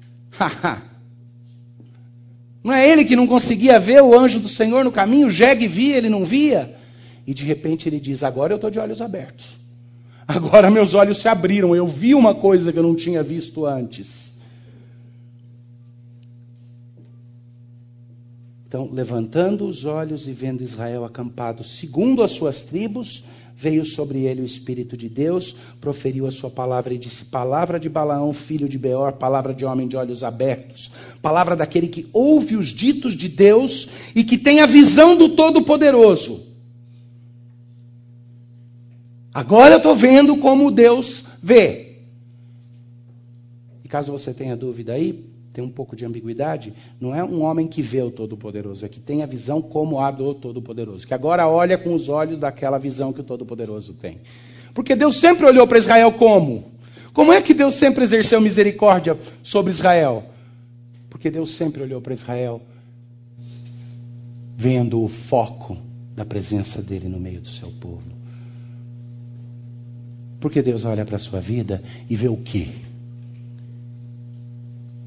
Não é ele que não conseguia ver o anjo do Senhor no caminho? Jeg via, ele não via? E de repente ele diz, agora eu estou de olhos abertos. Agora meus olhos se abriram, eu vi uma coisa que eu não tinha visto antes. Então, levantando os olhos e vendo Israel acampado segundo as suas tribos, veio sobre ele o Espírito de Deus, proferiu a sua palavra e disse, palavra de Balaão, filho de Beor, palavra de homem de olhos abertos, palavra daquele que ouve os ditos de Deus e que tem a visão do Todo-Poderoso. Agora eu estou vendo como Deus vê. E caso você tenha dúvida aí, tem um pouco de ambiguidade, não é um homem que vê o Todo-Poderoso, é que tem a visão como a do Todo-Poderoso, que agora olha com os olhos daquela visão que o Todo-Poderoso tem. Porque Deus sempre olhou para Israel como? Como é que Deus sempre exerceu misericórdia sobre Israel? Porque Deus sempre olhou para Israel vendo o foco da presença dele no meio do seu povo. Porque Deus olha para a sua vida e vê o quê?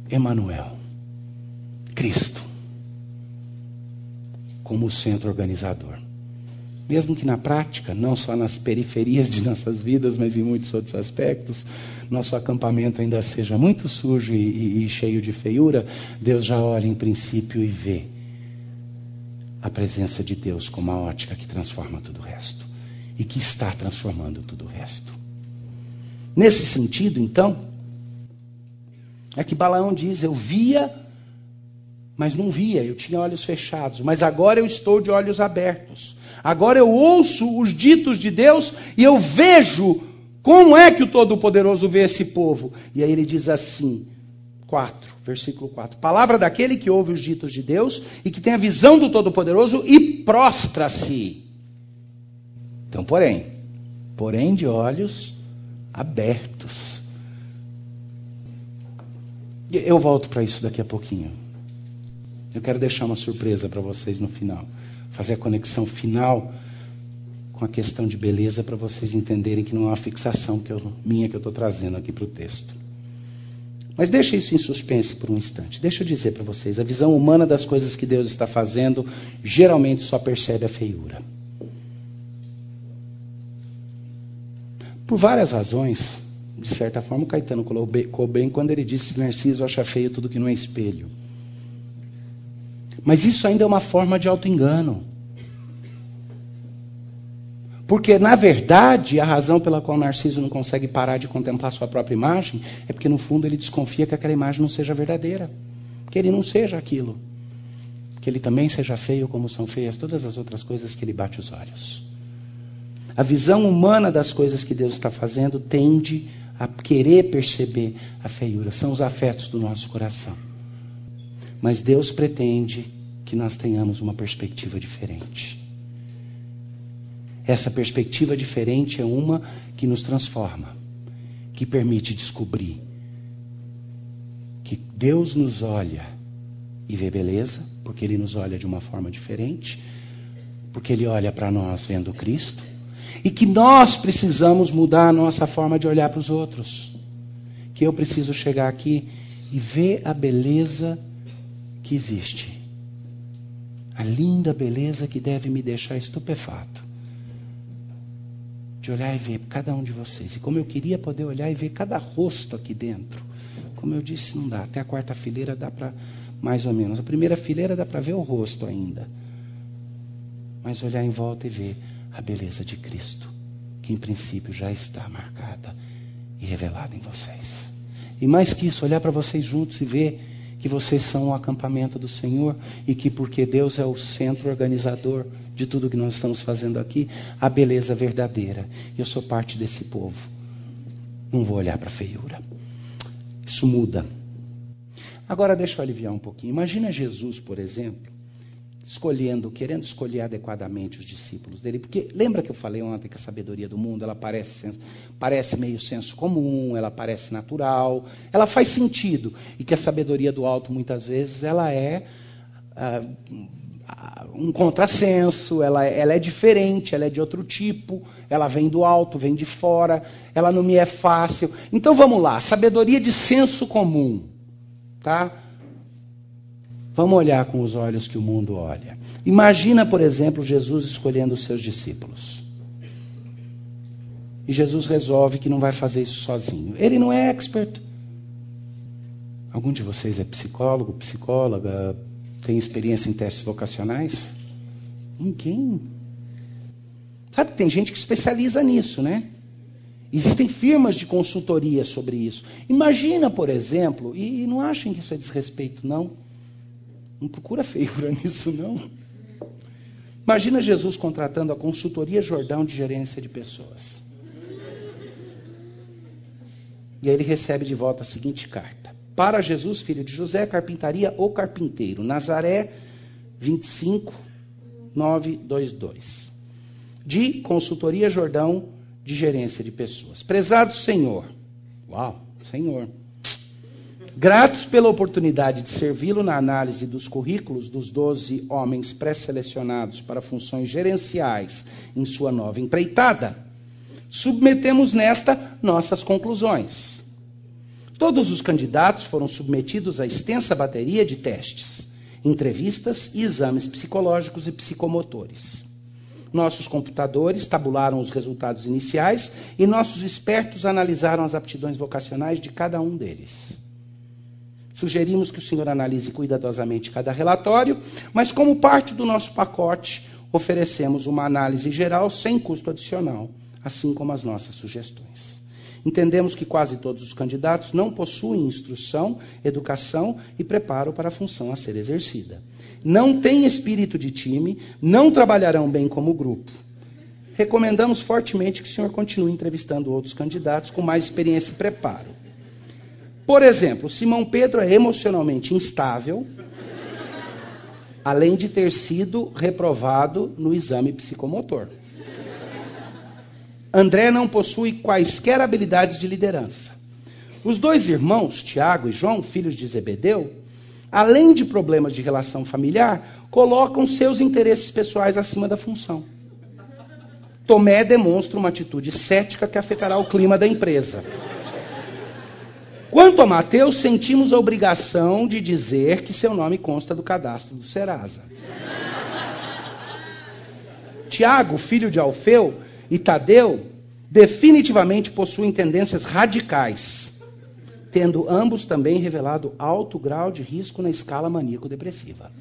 Emanuel, Cristo, como o centro organizador. Mesmo que na prática, não só nas periferias de nossas vidas, mas em muitos outros aspectos, nosso acampamento ainda seja muito sujo e cheio de feiura, Deus já olha em princípio e vê a presença de Deus como a ótica que transforma tudo o resto e que está transformando tudo o resto. Nesse sentido, então, é que Balaão diz: eu via, mas não via, eu tinha olhos fechados, mas agora eu estou de olhos abertos. Agora eu ouço os ditos de Deus e eu vejo como é que o Todo-Poderoso vê esse povo. E aí ele diz assim, versículo 4. Palavra daquele que ouve os ditos de Deus e que tem a visão do Todo-Poderoso e prostra-se. Então, porém de olhos abertos. Eu volto para isso daqui a pouquinho. Eu quero deixar uma surpresa para vocês no final. Fazer a conexão final com a questão de beleza para vocês entenderem que não é uma fixação minha que eu estou trazendo aqui para o texto. Mas deixa isso em suspense por um instante. Deixa eu dizer para vocês, a visão humana das coisas que Deus está fazendo geralmente só percebe a feiura. Por várias razões, de certa forma, o Caetano colocou bem quando ele disse: Narciso acha feio tudo que não é espelho. Mas isso ainda é uma forma de auto-engano. Porque, na verdade, a razão pela qual Narciso não consegue parar de contemplar sua própria imagem é porque, no fundo, ele desconfia que aquela imagem não seja verdadeira. Que ele não seja aquilo. Que ele também seja feio como são feias todas as outras coisas que ele bate os olhos. A visão humana das coisas que Deus está fazendo tende a querer perceber a feiura. São os afetos do nosso coração. Mas Deus pretende que nós tenhamos uma perspectiva diferente. Essa perspectiva diferente é uma que nos transforma, que permite descobrir que Deus nos olha e vê beleza, porque Ele nos olha de uma forma diferente, porque Ele olha para nós vendo Cristo, e que nós precisamos mudar a nossa forma de olhar para os outros. Que eu preciso chegar aqui e ver a beleza que existe. A linda beleza que deve me deixar estupefato. De olhar e ver cada um de vocês. E como eu queria poder olhar e ver cada rosto aqui dentro. Como eu disse, não dá. Até a quarta fileira dá para, mais ou menos. A primeira fileira dá para ver o rosto ainda. Mas olhar em volta e ver a beleza de Cristo. Que em princípio já está marcada e revelada em vocês. E mais que isso, olhar para vocês juntos e ver que vocês são o acampamento do Senhor e que porque Deus é o centro organizador de tudo que nós estamos fazendo aqui, a beleza verdadeira. Eu sou parte desse povo. Não vou olhar para a feiura. Isso muda. Agora deixa eu aliviar um pouquinho. Imagina Jesus, por exemplo, querendo escolher adequadamente os discípulos dele. Porque lembra que eu falei ontem que a sabedoria do mundo, ela parece meio senso comum, ela parece natural, ela faz sentido. E que a sabedoria do alto, muitas vezes, ela é um contrassenso, ela é diferente, ela é de outro tipo, ela vem do alto, vem de fora, ela não me é fácil. Então vamos lá, sabedoria de senso comum, tá? Vamos olhar com os olhos que o mundo olha. Imagina, por exemplo, Jesus escolhendo os seus discípulos. E Jesus resolve que não vai fazer isso sozinho. Ele não é expert. Algum de vocês é psicólogo, psicóloga, tem experiência em testes vocacionais? Ninguém. Sabe que tem gente que especializa nisso, né? Existem firmas de consultoria sobre isso. Imagina, por exemplo, e não achem que isso é desrespeito, não. Não procura feiura nisso, não. Imagina Jesus contratando a consultoria Jordão de gerência de pessoas. E aí ele recebe de volta a seguinte carta. Para Jesus, filho de José, carpintaria ou carpinteiro. Nazaré, 25.922. De consultoria Jordão de gerência de pessoas. Prezado Senhor. Uau, Senhor. Gratos pela oportunidade de servi-lo na análise dos currículos dos 12 homens pré-selecionados para funções gerenciais em sua nova empreitada, submetemos nesta nossas conclusões. Todos os candidatos foram submetidos a extensa bateria de testes, entrevistas e exames psicológicos e psicomotores. Nossos computadores tabularam os resultados iniciais e nossos expertos analisaram as aptidões vocacionais de cada um deles. Sugerimos que o senhor analise cuidadosamente cada relatório, mas como parte do nosso pacote, oferecemos uma análise geral sem custo adicional, assim como as nossas sugestões. Entendemos que quase todos os candidatos não possuem instrução, educação e preparo para a função a ser exercida. Não têm espírito de time, não trabalharão bem como grupo. Recomendamos fortemente que o senhor continue entrevistando outros candidatos com mais experiência e preparo. Por exemplo, Simão Pedro é emocionalmente instável, além de ter sido reprovado no exame psicomotor. André não possui quaisquer habilidades de liderança. Os dois irmãos, Tiago e João, filhos de Zebedeu, além de problemas de relação familiar, colocam seus interesses pessoais acima da função. Tomé demonstra uma atitude cética que afetará o clima da empresa. Quanto a Mateus, sentimos a obrigação de dizer que seu nome consta do cadastro do Serasa. Tiago, filho de Alfeu, e Tadeu definitivamente possuem tendências radicais, tendo ambos também revelado alto grau de risco na escala maníaco-depressiva.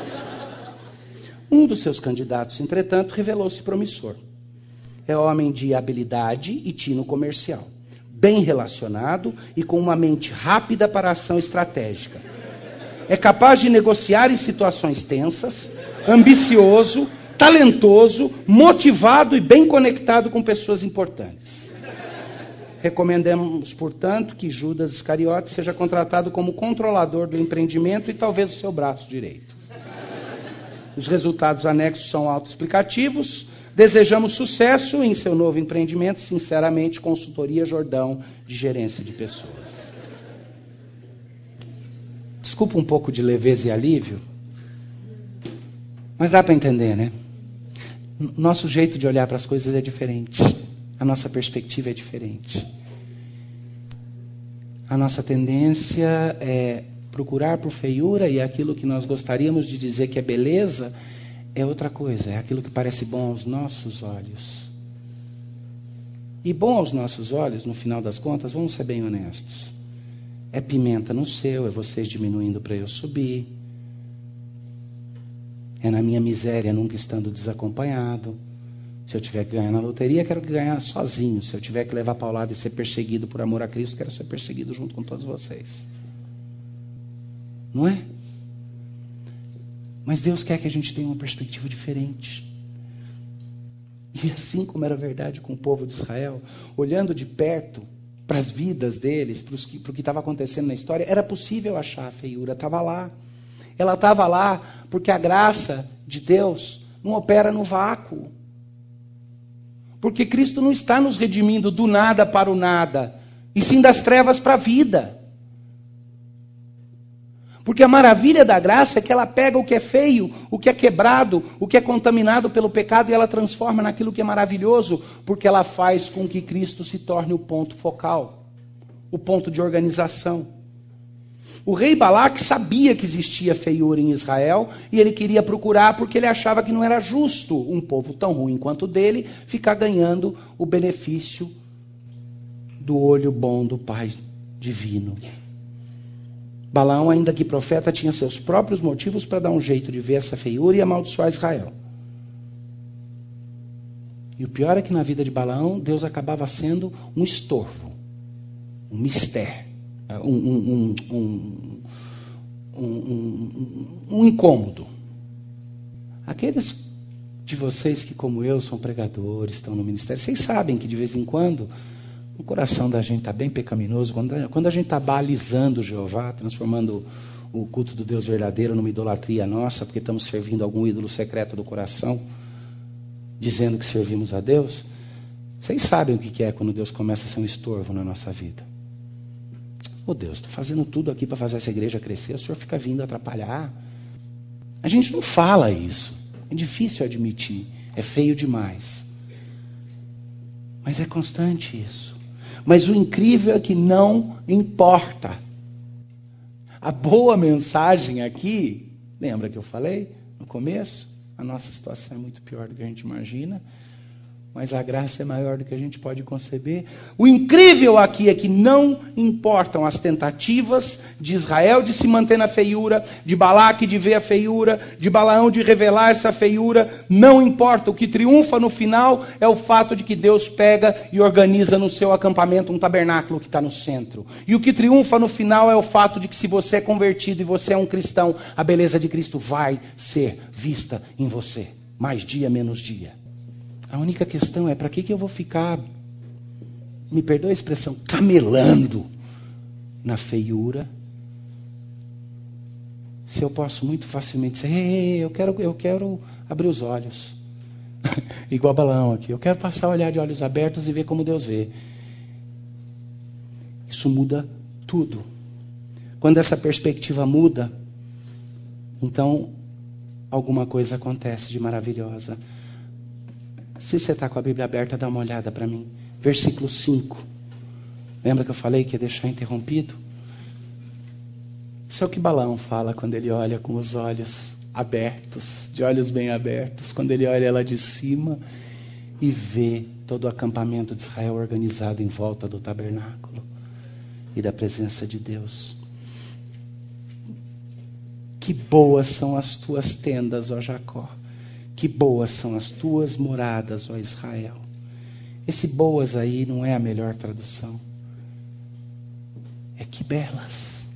Um dos seus candidatos, entretanto, revelou-se promissor. É homem de habilidade e tino comercial, bem relacionado e com uma mente rápida para a ação estratégica. É capaz de negociar em situações tensas, ambicioso, talentoso, motivado e bem conectado com pessoas importantes. Recomendamos, portanto, que Judas Iscariotes seja contratado como controlador do empreendimento e talvez o seu braço direito. Os resultados anexos são autoexplicativos. Desejamos sucesso em seu novo empreendimento. Sinceramente, Consultoria Jordão, de Gerência de Pessoas. Desculpa um pouco de leveza e alívio, mas dá para entender, né? Nosso jeito de olhar para as coisas é diferente. A nossa perspectiva é diferente. A nossa tendência é procurar por feiura, e aquilo que nós gostaríamos de dizer que é beleza é outra coisa, é aquilo que parece bom aos nossos olhos. E bom aos nossos olhos, no final das contas, vamos ser bem honestos, é pimenta no seu, é vocês diminuindo para eu subir. É na minha miséria, nunca estando desacompanhado. Se eu tiver que ganhar na loteria, quero que ganhar sozinho. Se eu tiver que levar paulada e ser perseguido por amor a Cristo, quero ser perseguido junto com todos vocês. Não é? Mas Deus quer que a gente tenha uma perspectiva diferente. E assim como era verdade com o povo de Israel, olhando de perto para as vidas deles, para o que estava acontecendo na história, era possível achar a feiura, estava lá. Ela estava lá porque a graça de Deus não opera no vácuo. Porque Cristo não está nos redimindo do nada para o nada, e sim das trevas para a vida. Porque a maravilha da graça é que ela pega o que é feio, o que é quebrado, o que é contaminado pelo pecado, e ela transforma naquilo que é maravilhoso, porque ela faz com que Cristo se torne o ponto focal, o ponto de organização. O rei Balaque sabia que existia feiura em Israel e ele queria procurar porque ele achava que não era justo um povo tão ruim quanto o dele ficar ganhando o benefício do olho bom do Pai divino. Balaão, ainda que profeta, tinha seus próprios motivos para dar um jeito de ver essa feiura e amaldiçoar Israel. E o pior é que na vida de Balaão, Deus acabava sendo um estorvo, um mistério. Um incômodo. Aqueles de vocês que, como eu, são pregadores, estão no ministério, vocês sabem que de vez em quando o coração da gente está bem pecaminoso, quando a gente está balizando Jeová, transformando o culto do Deus verdadeiro numa idolatria nossa, porque estamos servindo algum ídolo secreto do coração, dizendo que servimos a Deus. Vocês sabem o que é quando Deus começa a ser um estorvo na nossa vida. Oh Deus, estou fazendo tudo aqui para fazer essa igreja crescer, o Senhor fica vindo atrapalhar. A gente não fala isso. É difícil admitir. É feio demais. Mas é constante isso. Mas o incrível é que não importa. A boa mensagem aqui, lembra que eu falei no começo? A nossa situação é muito pior do que a gente imagina, mas a graça é maior do que a gente pode conceber. O incrível aqui é que não importam as tentativas de Israel de se manter na feiura, de Balaque de ver a feiura, de Balaão de revelar essa feiura. Não importa. O que triunfa no final é o fato de que Deus pega e organiza no seu acampamento um tabernáculo que está no centro. E o que triunfa no final é o fato de que se você é convertido e você é um cristão, a beleza de Cristo vai ser vista em você. Mais dia, menos dia. A única questão é, para que eu vou ficar, me perdoa a expressão, camelando na feiura, se eu posso muito facilmente dizer, eu quero abrir os olhos, igual Balaão aqui, eu quero passar a olhar de olhos abertos e ver como Deus vê. Isso muda tudo. Quando essa perspectiva muda, então alguma coisa acontece de maravilhosa. Se você está com a Bíblia aberta, dá uma olhada para mim. Versículo 5. Lembra que eu falei que ia deixar interrompido? Isso é o que Balaão fala quando ele olha com os olhos abertos, de olhos bem abertos, quando ele olha lá de cima e vê todo o acampamento de Israel organizado em volta do tabernáculo e da presença de Deus. Que boas são as tuas tendas, ó Jacó. Que boas são as tuas moradas, ó Israel. Esse boas aí não é a melhor tradução. É que belas.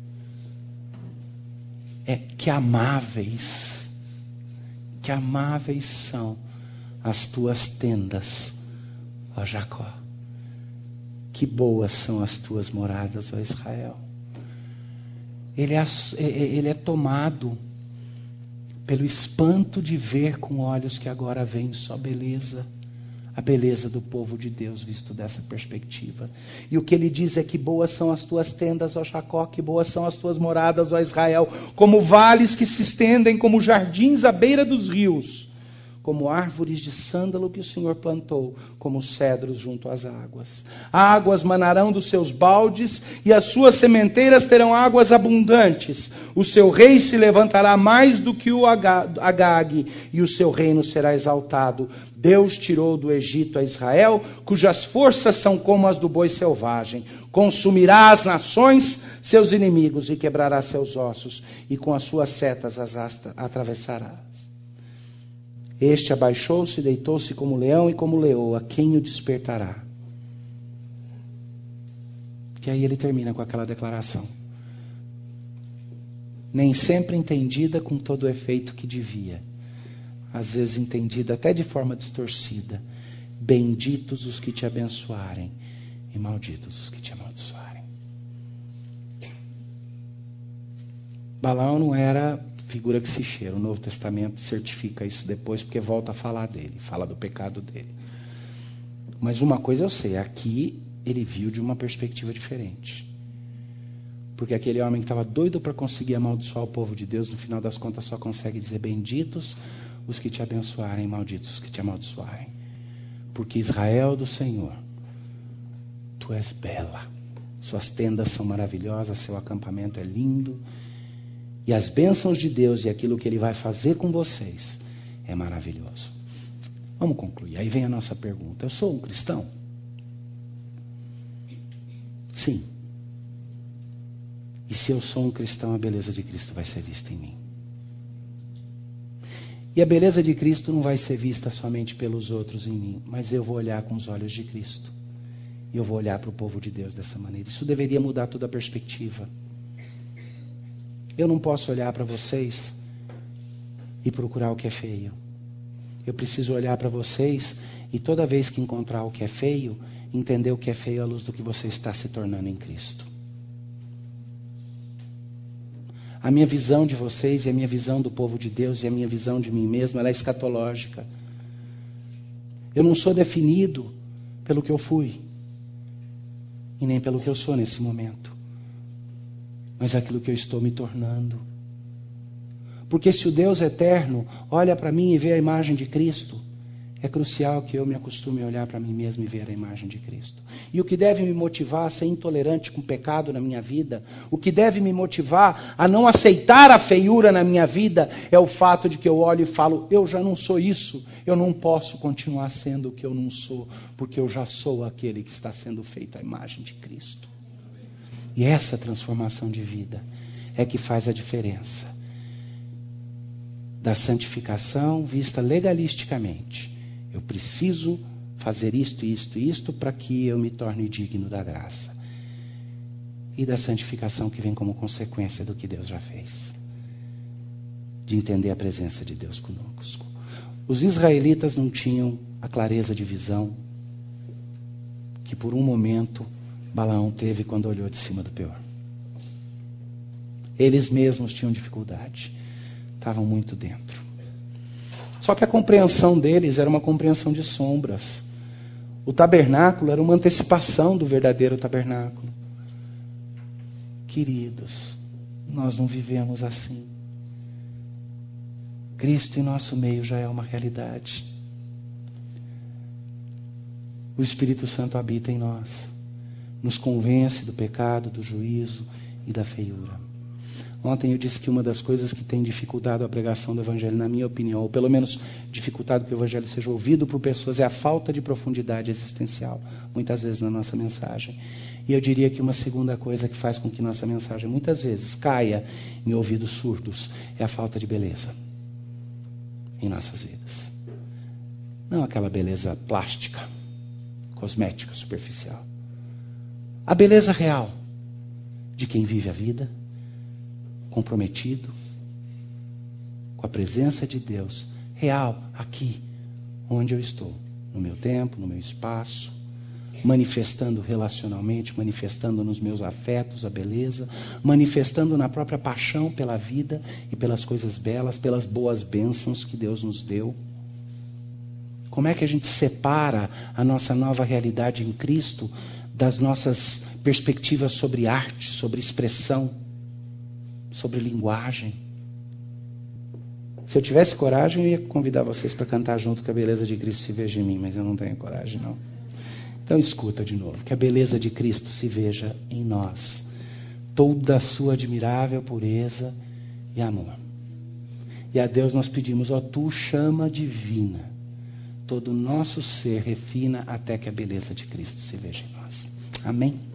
É que amáveis. Que amáveis são as tuas tendas, ó Jacó. Que boas são as tuas moradas, ó Israel. Ele é tomado pelo espanto de ver com olhos que agora veem só beleza, a beleza do povo de Deus visto dessa perspectiva. E o que ele diz é que boas são as tuas tendas, ó Jacó, que boas são as tuas moradas, ó Israel, como vales que se estendem, como jardins à beira dos rios, como árvores de sândalo que o Senhor plantou, como cedros junto às águas. Águas manarão dos seus baldes, e as suas sementeiras terão águas abundantes. O seu rei se levantará mais do que o Agag, e o seu reino será exaltado. Deus tirou do Egito a Israel, cujas forças são como as do boi selvagem. Consumirá as nações, seus inimigos, e quebrará seus ossos, e com as suas setas as atravessará. Este abaixou-se, deitou-se como leão e como leoa. Quem o despertará? Que aí ele termina com aquela declaração. Nem sempre entendida com todo o efeito que devia. Às vezes entendida até de forma distorcida. Benditos os que te abençoarem e malditos os que te amaldiçoarem. Balaão não era figura que se cheira. O Novo Testamento certifica isso depois, porque volta a falar dele, fala do pecado dele. Mas uma coisa eu sei, aqui ele viu de uma perspectiva diferente. Porque aquele homem que estava doido para conseguir amaldiçoar o povo de Deus, no final das contas só consegue dizer: benditos os que te abençoarem, malditos os que te amaldiçoarem. Porque Israel do Senhor, tu és bela, suas tendas são maravilhosas, seu acampamento é lindo. E as bênçãos de Deus e aquilo que Ele vai fazer com vocês é maravilhoso. Vamos concluir. Aí vem a nossa pergunta. Eu sou um cristão? Sim. E se eu sou um cristão, a beleza de Cristo vai ser vista em mim. E a beleza de Cristo não vai ser vista somente pelos outros em mim, mas eu vou olhar com os olhos de Cristo. E eu vou olhar para o povo de Deus dessa maneira. Isso deveria mudar toda a perspectiva. Eu não posso olhar para vocês e procurar o que é feio. Eu preciso olhar para vocês e toda vez que encontrar o que é feio, entender o que é feio à luz do que você está se tornando em Cristo. A minha visão de vocês e a minha visão do povo de Deus e a minha visão de mim mesmo, ela é escatológica. Eu não sou definido pelo que eu fui e nem pelo que eu sou nesse momento, mas aquilo que eu estou me tornando. Porque se o Deus eterno olha para mim e vê a imagem de Cristo, é crucial que eu me acostume a olhar para mim mesmo e ver a imagem de Cristo. E o que deve me motivar a ser intolerante com o pecado na minha vida, o que deve me motivar a não aceitar a feiura na minha vida, é o fato de que eu olho e falo, eu já não sou isso, eu não posso continuar sendo o que eu não sou, porque eu já sou aquele que está sendo feito à imagem de Cristo. E essa transformação de vida é que faz a diferença da santificação vista legalisticamente. Eu preciso fazer isto, isto, isto para que eu me torne digno da graça. E da santificação que vem como consequência do que Deus já fez. De entender a presença de Deus conosco. Os israelitas não tinham a clareza de visão que por um momento Balaão teve quando olhou de cima do Peor. Eles mesmos tinham dificuldade. Estavam muito dentro. Só que a compreensão deles era uma compreensão de sombras. O tabernáculo era uma antecipação do verdadeiro tabernáculo. Queridos, nós não vivemos assim. Cristo em nosso meio já é uma realidade. O Espírito Santo habita em nós. Nos convence do pecado, do juízo e da feiura. Ontem eu disse que uma das coisas que tem dificultado a pregação do Evangelho, na minha opinião, ou pelo menos dificultado que o Evangelho seja ouvido por pessoas, é a falta de profundidade existencial, muitas vezes na nossa mensagem. E eu diria que uma segunda coisa que faz com que nossa mensagem muitas vezes caia em ouvidos surdos é a falta de beleza em nossas vidas. Não aquela beleza plástica, cosmética, superficial. A beleza real de quem vive a vida comprometido com a presença de Deus real aqui onde eu estou, no meu tempo, no meu espaço, manifestando relacionalmente, manifestando nos meus afetos a beleza, manifestando na própria paixão pela vida e pelas coisas belas, pelas boas bênçãos que Deus nos deu. Como é que a gente separa a nossa nova realidade em Cristo das nossas perspectivas sobre arte, sobre expressão, sobre linguagem? Se eu tivesse coragem, eu ia convidar vocês para cantar junto que a beleza de Cristo se veja em mim, mas eu não tenho coragem, não. Então escuta de novo, que a beleza de Cristo se veja em nós. Toda a sua admirável pureza e amor. E a Deus nós pedimos, ó tu chama divina, todo o nosso ser refina até que a beleza de Cristo se veja em nós. Amém?